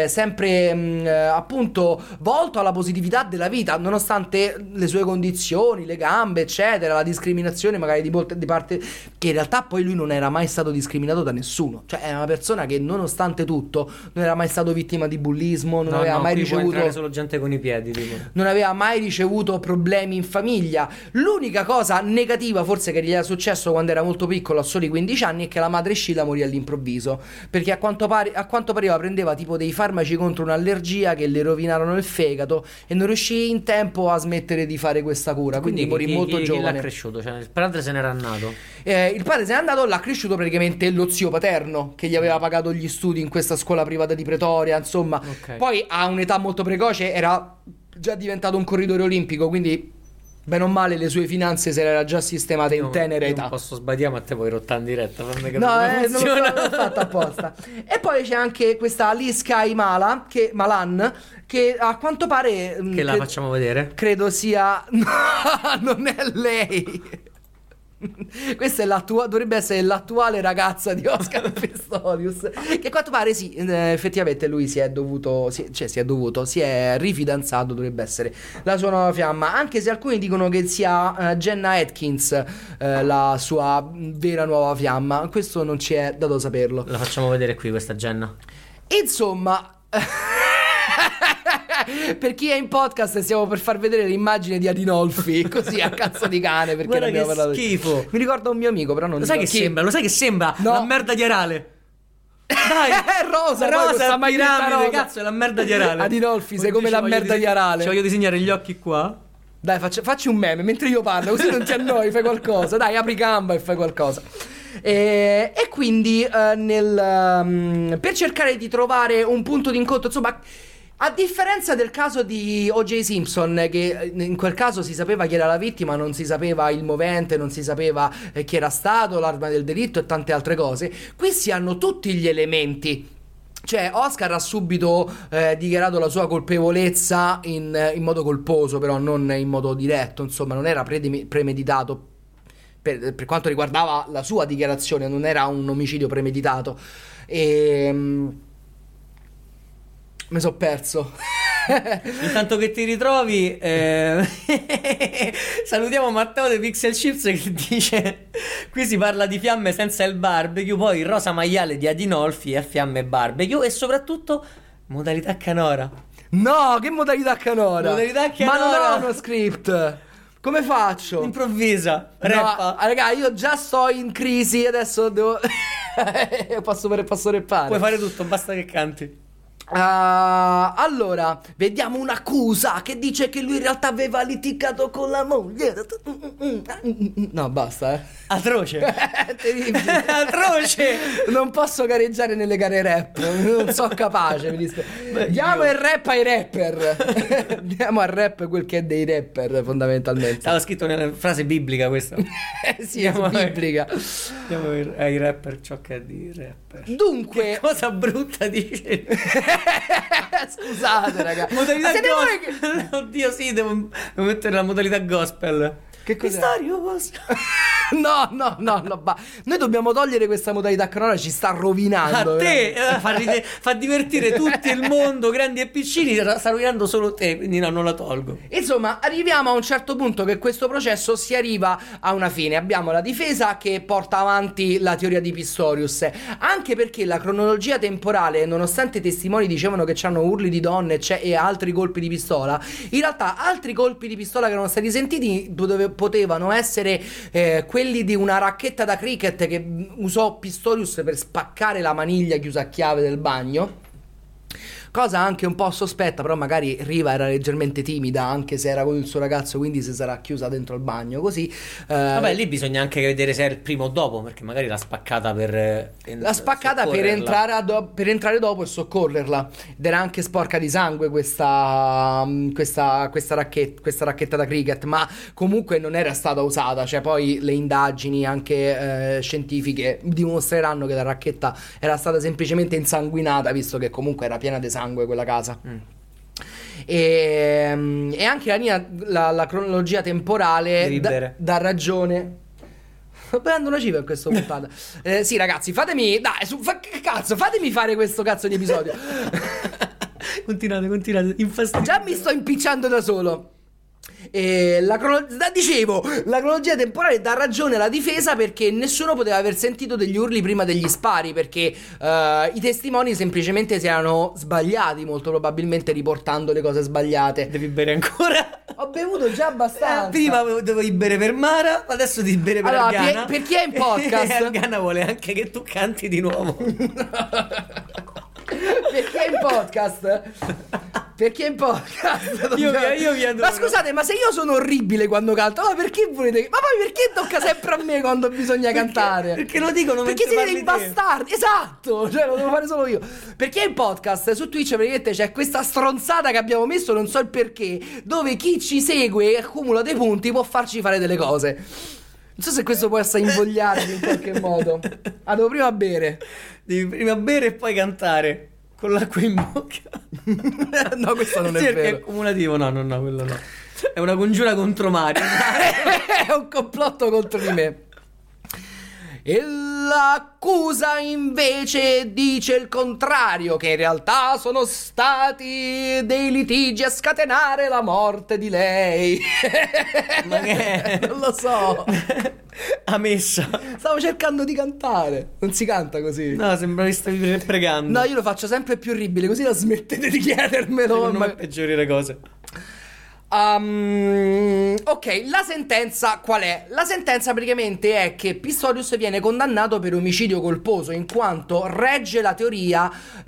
sempre appunto volto alla positività della vita, nonostante le sue condizioni, le gambe eccetera, la discriminazione magari di parte, che in realtà poi lui non era mai stato discriminato da nessuno, cioè è una persona che nonostante tutto non era mai stato vittima di bullismo, non aveva mai ricevuto solo gente con i piedi, tipo. Non aveva mai ricevuto problemi in famiglia. L'unica cosa negativa forse che gli era successo quando era molto piccolo, a soli 15 anni, è che la madre Sheila morì all'improvviso, perché a quanto pareva prendeva tipo dei farmaci contro un'allergia che le rovinarono il fegato e non riuscì in tempo a smettere di fare questa cura, quindi morì molto giovane. Chi l'ha cresciuto? Cioè, il padre se n'era andato? Il padre se n'è andato, l'ha cresciuto praticamente lo zio paterno, che gli aveva pagato gli studi in questa scuola privata di Pretoria, insomma. Okay. Poi a un'età molto precoce era già diventato un corridore olimpico, quindi bene o male le sue finanze se le era già sistemate in tenera età. Non posso sbagliare, ma te puoi rottare in diretta, fammi capire. No, come funziona. non l'ho fatto apposta. E poi c'è anche questa Liz Sky Malan, che a quanto pare che la facciamo vedere? Credo sia... No, non è lei. Questa è dovrebbe essere l'attuale ragazza di Oscar Pistorius, che a quanto pare sì, effettivamente lui si è rifidanzato, dovrebbe essere la sua nuova fiamma, anche se alcuni dicono che sia Jenna Atkins la sua vera nuova fiamma. Questo non ci è dato saperlo. La facciamo vedere qui questa Jenna. Insomma per chi è in podcast stiamo per far vedere l'immagine di Adinolfi così a cazzo di cane, perché guarda abbiamo che parlato schifo. Mi ricorda un mio amico, però non lo sai che sembra? Lo sai che sembra? No. La merda di Arale. Dai, è rosa, ma piramide, cazzo, è la merda di Arale. Adinolfi, sei come la merda di Arale. Ci voglio disegnare gli occhi qua. Dai, facci un meme mentre io parlo, così non ti annoi, fai qualcosa. Dai, apri gamba e fai qualcosa. E quindi per cercare di trovare un punto di incontro, insomma, a differenza del caso di O.J. Simpson, che in quel caso si sapeva chi era la vittima, non si sapeva il movente, non si sapeva chi era stato, l'arma del delitto e tante altre cose, qui si hanno tutti gli elementi. Cioè Oscar ha subito dichiarato la sua colpevolezza in modo colposo, però non in modo diretto, insomma non era premeditato. Per quanto riguardava la sua dichiarazione, non era un omicidio premeditato. Mi sono perso. Intanto che ti ritrovi, salutiamo Matteo dei Pixel Chips che dice: qui si parla di fiamme senza il barbecue, poi il rosa maiale di Adinolfi è fiamme barbecue e soprattutto modalità canora. No, che modalità canora? Modalità canora. Ma non ho uno script. Come faccio? Improvvisa, rappa. No, raga, io già sto in crisi, adesso devo... posso rappare. Puoi fare tutto, basta che canti. Allora, vediamo un'accusa che dice che lui in realtà aveva litigato con la moglie. No, basta, Atroce. Terribile. Atroce. Non posso gareggiare nelle gare rap, non sono capace, mi dispiace. Diamo il rap ai rapper. Diamo al rap quel che è dei rapper, fondamentalmente. Stava scritto nella frase biblica questa. Sì, è biblica. Diamo ai rapper ciò che è di rapper. Dunque, che cosa brutta dice. Scusate, ragazzi. Modalità Ma siete gospel. Oddio, sì, devo mettere la modalità gospel. Che cos'è? Pistorius. No, noi dobbiamo togliere questa modalità canora, ci sta rovinando. A te fa divertire tutto il mondo, grandi e piccini, sta rovinando solo te, quindi no, non la tolgo. Insomma, arriviamo a un certo punto che questo processo si arriva a una fine. Abbiamo la difesa che porta avanti la teoria di Pistorius, anche perché la cronologia temporale, nonostante i testimoni dicevano che c'hanno urli di donne e altri colpi di pistola, in realtà altri colpi di pistola che erano stati sentiti potevano essere quelli di una racchetta da cricket che usò Pistorius per spaccare la maniglia chiusa a chiave del bagno. Cosa anche un po' sospetta, però magari Riva era leggermente timida, anche se era con il suo ragazzo, quindi si sarà chiusa dentro il bagno, così. Vabbè, lì bisogna anche vedere se è il primo o dopo, perché magari l'ha spaccata per entrare dopo e soccorrerla. Ed era anche sporca di sangue questa racchetta da cricket, ma comunque non era stata usata. Cioè, poi le indagini anche scientifiche dimostreranno che la racchetta era stata semplicemente insanguinata, visto che comunque era piena di sangue quella casa. E anche la cronologia temporale dà ragione. Sto prendendo una civa in questa puntata. Sì, ragazzi, fatemi fare questo cazzo di episodio. Continuate, infastidite. Già mi sto impicciando da solo. La cronologia temporale dà ragione alla difesa, perché nessuno poteva aver sentito degli urli prima degli spari, perché i testimoni semplicemente si erano sbagliati, molto probabilmente riportando le cose sbagliate. Devi bere ancora? Ho bevuto già abbastanza. Prima dovevi bere per Mara, adesso devi bere per Argana. Per chi è in podcast Argana vuole anche che tu canti di nuovo. Perché in podcast io vi adoro. Ma scusate, ma se io sono orribile quando canto, ma perché volete? Ma poi perché tocca sempre a me quando bisogna cantare? Perché lo dicono perché mentre siete dei bastardi. Esatto, cioè lo devo fare solo io. Perché in podcast su Twitch praticamente c'è questa stronzata che abbiamo messo, non so il perché, dove chi ci segue e accumula dei punti può farci fare delle cose. Non so se questo può essere invogliarmi in qualche modo. Devo prima bere. Devi prima bere e poi cantare con l'acqua in bocca. No, questo non è perché vero. È accumulativo, no, quello no. È una congiura contro Mario. È un complotto contro di me. E l'accusa invece dice il contrario, che in realtà sono stati dei litigi a scatenare la morte di lei. Ma che è? Non lo so. A messa. Stavo cercando di cantare. Non si canta così. No, sembra che stavi pregando. No, io lo faccio sempre più orribile, così la smettete di chiedermelo. Secondo me peggiori le cose. Ok, la sentenza qual è? La sentenza praticamente è che Pistorius viene condannato per omicidio colposo, in quanto regge la teoria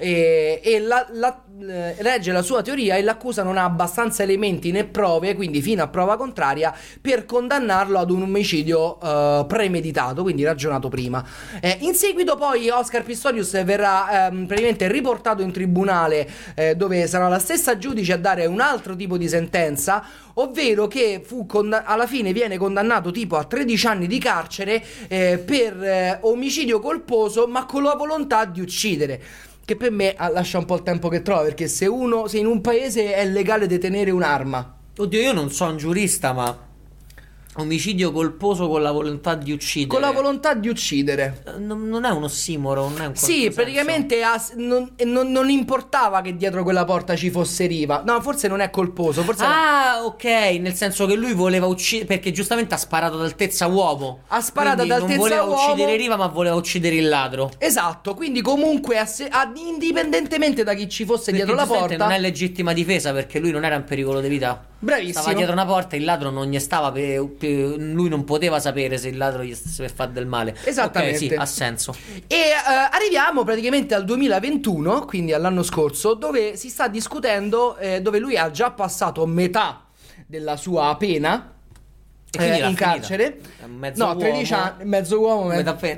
regge la sua teoria, e l'accusa non ha abbastanza elementi né prove, quindi fino a prova contraria, per condannarlo ad un omicidio premeditato, quindi ragionato prima. In seguito poi Oscar Pistorius verrà praticamente riportato in tribunale, dove sarà la stessa giudice a dare un altro tipo di sentenza, ovvero che alla fine viene condannato tipo a 13 anni di carcere per omicidio colposo, ma con la volontà di uccidere. Che per me lascia un po' il tempo che trova, perché se in un paese è legale detenere un'arma. Oddio, io non sono un giurista, ma omicidio colposo con la volontà di uccidere. Con la volontà di uccidere. Non è un ossimoro, non è un sì, praticamente non importava che dietro quella porta ci fosse Riva. No, forse non è colposo, forse ok, nel senso che lui voleva uccidere, perché giustamente ha sparato ad altezza uomo. Ha sparato ad altezza uomo. Non voleva uccidere Riva, ma voleva uccidere il ladro. Esatto, quindi comunque indipendentemente da chi ci fosse perché dietro la porta, non è legittima difesa, perché lui non era in pericolo di vita. Bravissimo. Stava dietro una porta, il ladro non gli stava lui non poteva sapere se il ladro gli stesse per fare del male. Esattamente. Ok, sì, ha senso. E arriviamo praticamente al 2021, quindi all'anno scorso, dove si sta discutendo, dove lui ha già passato metà della sua pena in carcere. No, 13 anni, mezzo uomo, metà pena.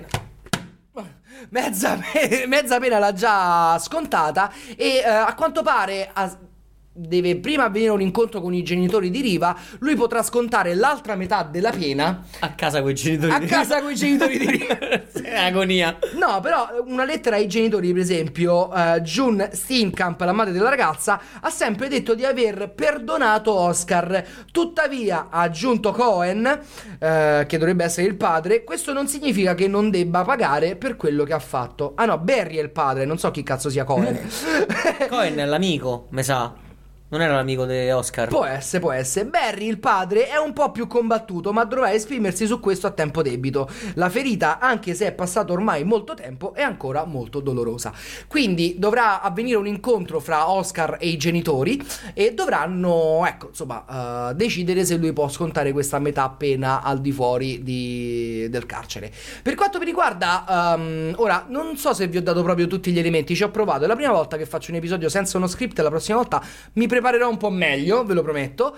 Mezza pena l'ha già scontata, e a quanto pare deve prima avvenire un incontro con i genitori di Riva, lui potrà scontare l'altra metà della pena a casa con i genitori a casa con i genitori di Riva. Agonia. No, però una lettera ai genitori, per esempio, June Steenkamp, la madre della ragazza, ha sempre detto di aver perdonato Oscar. Tuttavia, ha aggiunto Cohen, che dovrebbe essere il padre, questo non significa che non debba pagare per quello che ha fatto. Ah no, Barry è il padre, non so chi cazzo sia Cohen. Cohen è l'amico, me sa. Non era l'amico di Oscar? Può essere. Barry, il padre, è un po' più combattuto, ma dovrà esprimersi su questo a tempo debito. La ferita, anche se è passato ormai molto tempo, è ancora molto dolorosa. Quindi dovrà avvenire un incontro fra Oscar e i genitori e dovranno, ecco, insomma, decidere se lui può scontare questa metà pena al di fuori del carcere. Per quanto mi riguarda, ora, non so se vi ho dato proprio tutti gli elementi, ci ho provato. È la prima volta che faccio un episodio senza uno script, la prossima volta mi preparerò un po' meglio, ve lo prometto.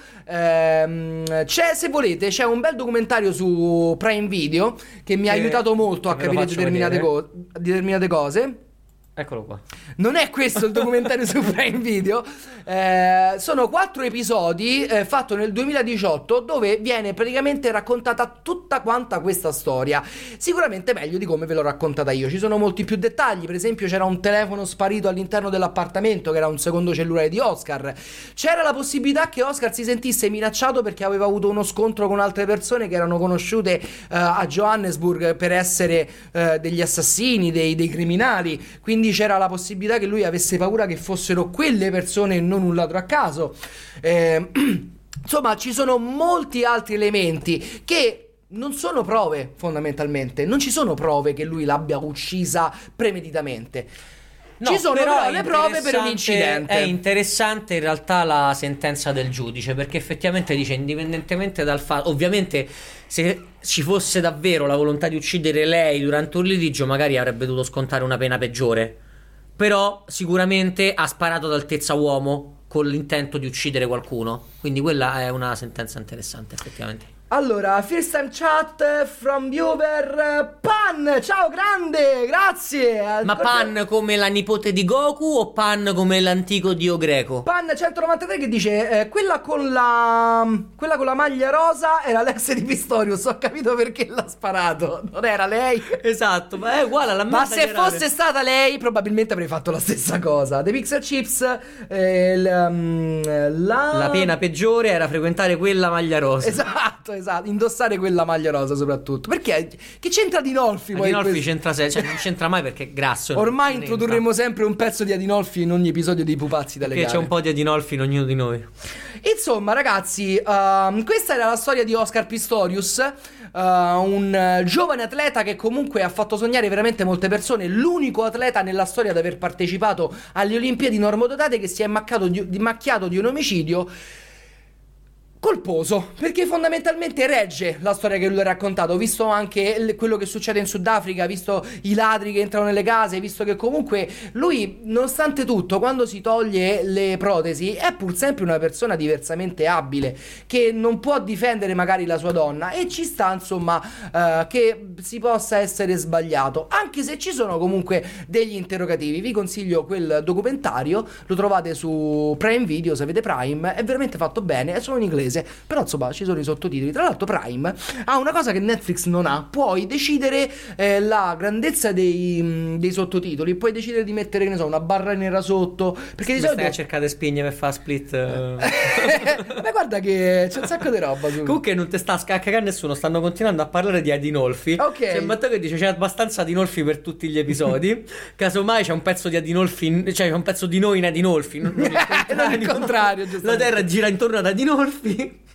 Se volete, c'è un bel documentario su Prime Video che mi ha aiutato molto a capire determinate cose. Eccolo qua. Non è questo il documentario su Prime Video. Sono 4 episodi fatto nel 2018 dove viene praticamente raccontata tutta quanta questa storia. Sicuramente meglio di come ve l'ho raccontata io. Ci sono molti più dettagli. Per esempio c'era un telefono sparito all'interno dell'appartamento che era un secondo cellulare di Oscar. C'era la possibilità che Oscar si sentisse minacciato perché aveva avuto uno scontro con altre persone che erano conosciute a Johannesburg per essere degli assassini, dei criminali. Quindi c'era la possibilità che lui avesse paura che fossero quelle persone e non un ladro a caso. Insomma, ci sono molti altri elementi che non sono prove, fondamentalmente. Non ci sono prove che lui l'abbia uccisa premeditamente. No, ci sono però le prove per un interessante- incidente. È interessante in realtà la sentenza del giudice, perché effettivamente dice, indipendentemente dal fatto, ovviamente se ci fosse davvero la volontà di uccidere lei durante un litigio magari avrebbe dovuto scontare una pena peggiore, però sicuramente ha sparato ad altezza uomo con l'intento di uccidere qualcuno, quindi quella è una sentenza interessante effettivamente. Allora, first time chat from viewer Pan, ciao grande, grazie. Ma Pan come la nipote di Goku o Pan come l'antico dio greco? Pan 193 che dice quella con la maglia rosa era l'ex di Pistorius. Ho capito perché l'ha sparato. Non era lei. Esatto, ma è uguale alla Ma se fosse stata lei probabilmente avrei fatto la stessa cosa. The Pixel Chips la pena peggiore era frequentare quella maglia rosa. Esatto, indossare quella maglia rosa soprattutto. Perché che c'entra Adinolfi poi? Adinolfi c'entra cioè non c'entra mai perché è grasso. Ormai introdurremo sempre un pezzo di Adinolfi in ogni episodio dei Pupazzi dalle gare. Perché c'è un po' di Adinolfi in ognuno di noi. Insomma, ragazzi, questa era la storia di Oscar Pistorius, un giovane atleta che comunque ha fatto sognare veramente molte persone, l'unico atleta nella storia ad aver partecipato alle Olimpiadi normodotate che si è macchiato di un omicidio colposo, perché fondamentalmente regge la storia che lui ha raccontato, visto anche quello che succede in Sudafrica, visto i ladri che entrano nelle case, visto che comunque lui, nonostante tutto, quando si toglie le protesi è pur sempre una persona diversamente abile, che non può difendere magari la sua donna, e ci sta insomma che si possa essere sbagliato, anche se ci sono comunque degli interrogativi. Vi consiglio quel documentario, lo trovate su Prime Video se avete Prime, è veramente fatto bene, è solo in inglese, però insomma ci sono i sottotitoli. Tra l'altro Prime ha una cosa che Netflix non ha: puoi decidere la grandezza dei sottotitoli, puoi decidere di mettere, che ne so, una barra nera sotto, perché di solito stai a cercare spigne per fare split. ma guarda che c'è un sacco di roba su. Comunque non te sta a cagare nessuno, stanno continuando a parlare di Adinolfi. Ok. C'è Matteo che dice c'è abbastanza Adinolfi per tutti gli episodi. Casomai c'è un pezzo di Adinolfi, cioè c'è un pezzo di noi in Adinolfi, non il contrario. La terra gira intorno ad Adinolfi.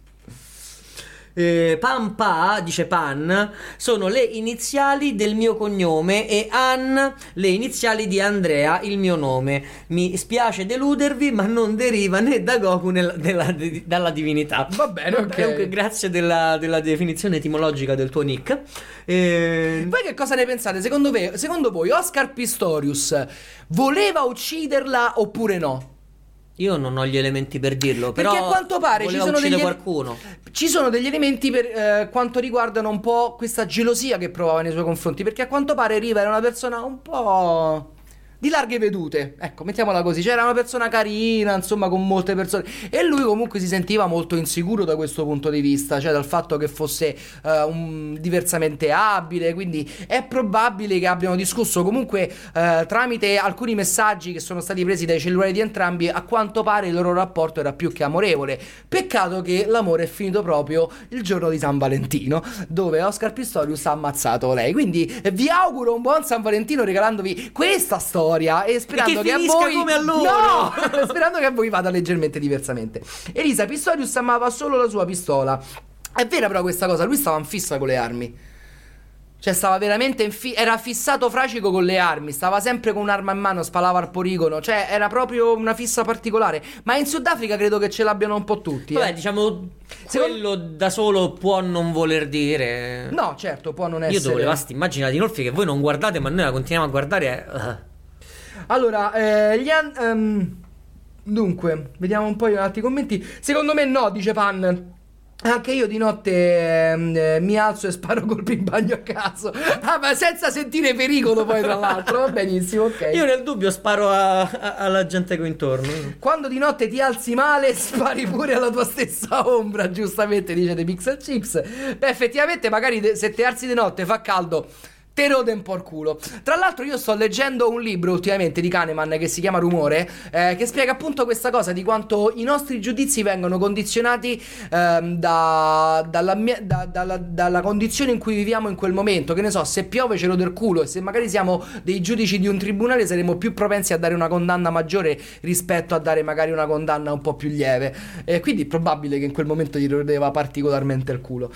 Pampa, dice Pan, sono le iniziali del mio cognome, e An le iniziali di Andrea, il mio nome. Mi spiace deludervi, ma non deriva né da Goku né dalla divinità. Va bene, ok. Grazie della definizione etimologica del tuo nick. Voi che cosa ne pensate? Secondo voi Oscar Pistorius voleva ucciderla oppure no? Io non ho gli elementi per dirlo, però perché a quanto pare qualcuno. Ci sono degli elementi per quanto riguardano un po' questa gelosia che provava nei suoi confronti, perché a quanto pare Riva era una persona un po' di larghe vedute, ecco, mettiamola così. C'era una persona carina, insomma, con molte persone, e lui comunque si sentiva molto insicuro da questo punto di vista, cioè dal fatto che fosse diversamente abile. Quindi è probabile che abbiano discusso. Comunque tramite alcuni messaggi che sono stati presi dai cellulari di entrambi, a quanto pare il loro rapporto era più che amorevole. Peccato che l'amore è finito proprio il giorno di San Valentino, dove Oscar Pistorius ha ammazzato lei. Quindi vi auguro un buon San Valentino regalandovi questa storia e sperando che a voi come a loro. No! Sperando che a voi vada leggermente diversamente. Elisa Pistorius amava solo la sua pistola. È vera però questa cosa, lui stava in fissa con le armi. Cioè stava veramente era fissato fracico con le armi, stava sempre con un'arma in mano, spalava al poligono, cioè era proprio una fissa particolare. Ma in Sudafrica credo che ce l'abbiano un po' tutti. Vabbè, diciamo, quello da solo può non voler dire. No, certo, può non essere. Io devo levare immagine di Dinolfi che voi non guardate, ma noi la continuiamo a guardare. Allora, dunque, vediamo un po' gli altri commenti. Secondo me no, dice Pan. Anche io di notte mi alzo e sparo colpi in bagno a caso. Ma senza sentire pericolo poi, tra l'altro. Va benissimo, ok. Io nel dubbio sparo alla gente qui intorno. Quando di notte ti alzi male, spari pure alla tua stessa ombra, giustamente dice The Pixel Chips. Beh, effettivamente magari se ti alzi di notte fa caldo, te rode un po' il culo. Tra l'altro io sto leggendo un libro ultimamente di Kahneman che si chiama Rumore, che spiega appunto questa cosa di quanto i nostri giudizi vengono condizionati dalla condizione in cui viviamo in quel momento. Che ne so, se piove ce lo del culo, e se magari siamo dei giudici di un tribunale saremo più propensi a dare una condanna maggiore rispetto a dare magari una condanna un po' più lieve, quindi è probabile che in quel momento gli rodeva particolarmente il culo.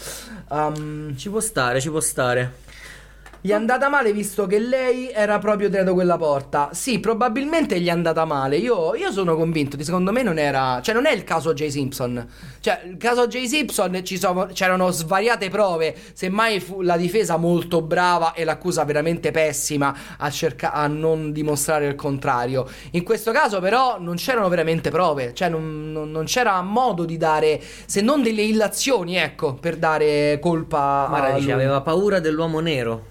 Ci può stare. Gli è andata male visto che lei era proprio dietro quella porta. Sì, probabilmente gli è andata male. Io sono convinto, secondo me non era, cioè non è il caso J. Simpson. Cioè il caso J. Simpson c'erano svariate prove. Semmai fu la difesa molto brava e l'accusa veramente pessima a non dimostrare il contrario. In questo caso però non c'erano veramente prove. Cioè non c'era modo di dare, se non delle illazioni, ecco, per dare colpa. Mara dice aveva paura dell'uomo nero.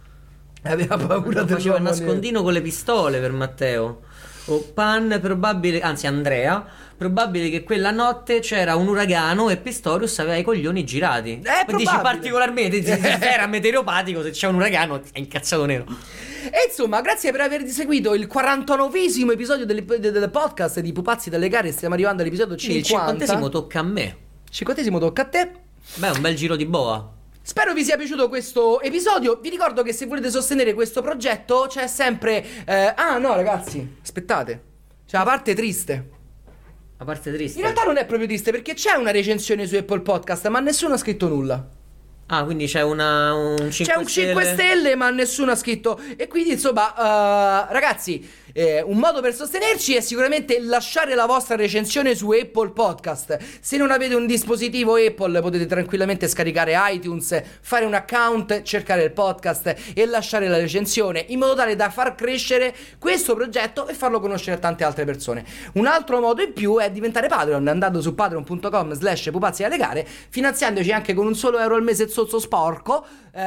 Aveva paura del faceva il nascondino con le pistole per Matteo. O Pan, probabile, anzi Andrea, probabile che quella notte c'era un uragano e Pistorius aveva i coglioni girati. Dici particolarmente era meteoropatico, se c'è un uragano è incazzato nero. E insomma, grazie per aver seguito il 49esimo episodio del podcast di Pupazzi dalle gare. Stiamo arrivando all'episodio 50. Il 50esimo tocca a me. 50esimo tocca a te. Beh, un bel giro di boa. Spero vi sia piaciuto questo episodio. Vi ricordo che se volete sostenere questo progetto c'è sempre no ragazzi, aspettate, c'è la parte triste. La parte triste? In realtà non è proprio triste, perché c'è una recensione su Apple Podcast, ma nessuno ha scritto nulla. Ah, quindi c'è un 5 C'è un 5 stelle, ma nessuno ha scritto. E quindi insomma ragazzi, un modo per sostenerci è sicuramente lasciare la vostra recensione su Apple Podcast. Se non avete un dispositivo Apple potete tranquillamente scaricare iTunes, fare un account, cercare il podcast e lasciare la recensione, in modo tale da far crescere questo progetto e farlo conoscere a tante altre persone. Un altro modo in più è diventare Patreon, andando su patreon.com/pupazzi alle gare, finanziandoci anche con €1 al mese zozzo sporco.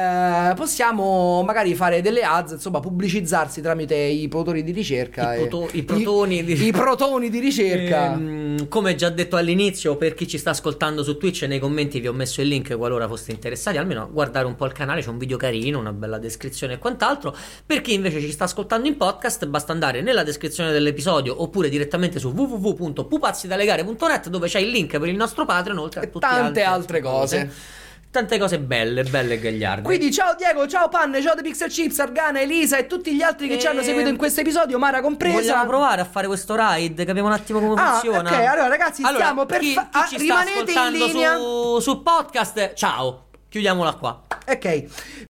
Possiamo magari fare delle ads, insomma pubblicizzarsi tramite i motori di ricerca, i protoni di ricerca. Come già detto all'inizio, per chi ci sta ascoltando su Twitch, nei commenti vi ho messo il link qualora foste interessati almeno a guardare un po' il canale, c'è un video carino, una bella descrizione e quant'altro. Per chi invece ci sta ascoltando in podcast, basta andare nella descrizione dell'episodio oppure direttamente su www.pupazzidallegare.net, dove c'è il link per il nostro Patreon, oltre a tutte tante altre cose. Tante cose belle e gagliarde. Quindi ciao Diego, ciao Pan, ciao The Pixel Chips, Argana, Elisa e tutti gli altri che ci hanno seguito in questo episodio, Mara compresa. Vogliamo provare a fare questo ride, capiamo un attimo come funziona. Ok, allora ragazzi, stiamo per chi ci rimanete sta in linea su podcast. Ciao, chiudiamola qua. Ok.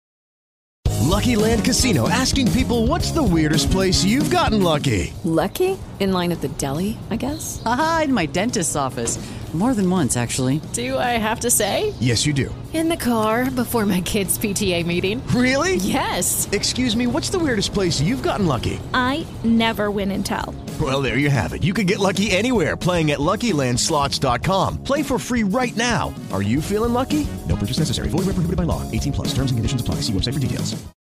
Lucky Land Casino, asking people, what's the weirdest place you've gotten lucky? Lucky? In line at the deli, I guess? Aha, in my dentist's office. More than once, actually. Do I have to say? Yes, you do. In the car before my kids' PTA meeting. Really? Yes. Excuse me, what's the weirdest place you've gotten lucky? I never win and tell. Well, there you have it. You can get lucky anywhere, playing at LuckyLandSlots.com. Play for free right now. Are you feeling lucky? No purchase necessary. Void where prohibited by law. 18+. Terms and conditions apply. See website for details.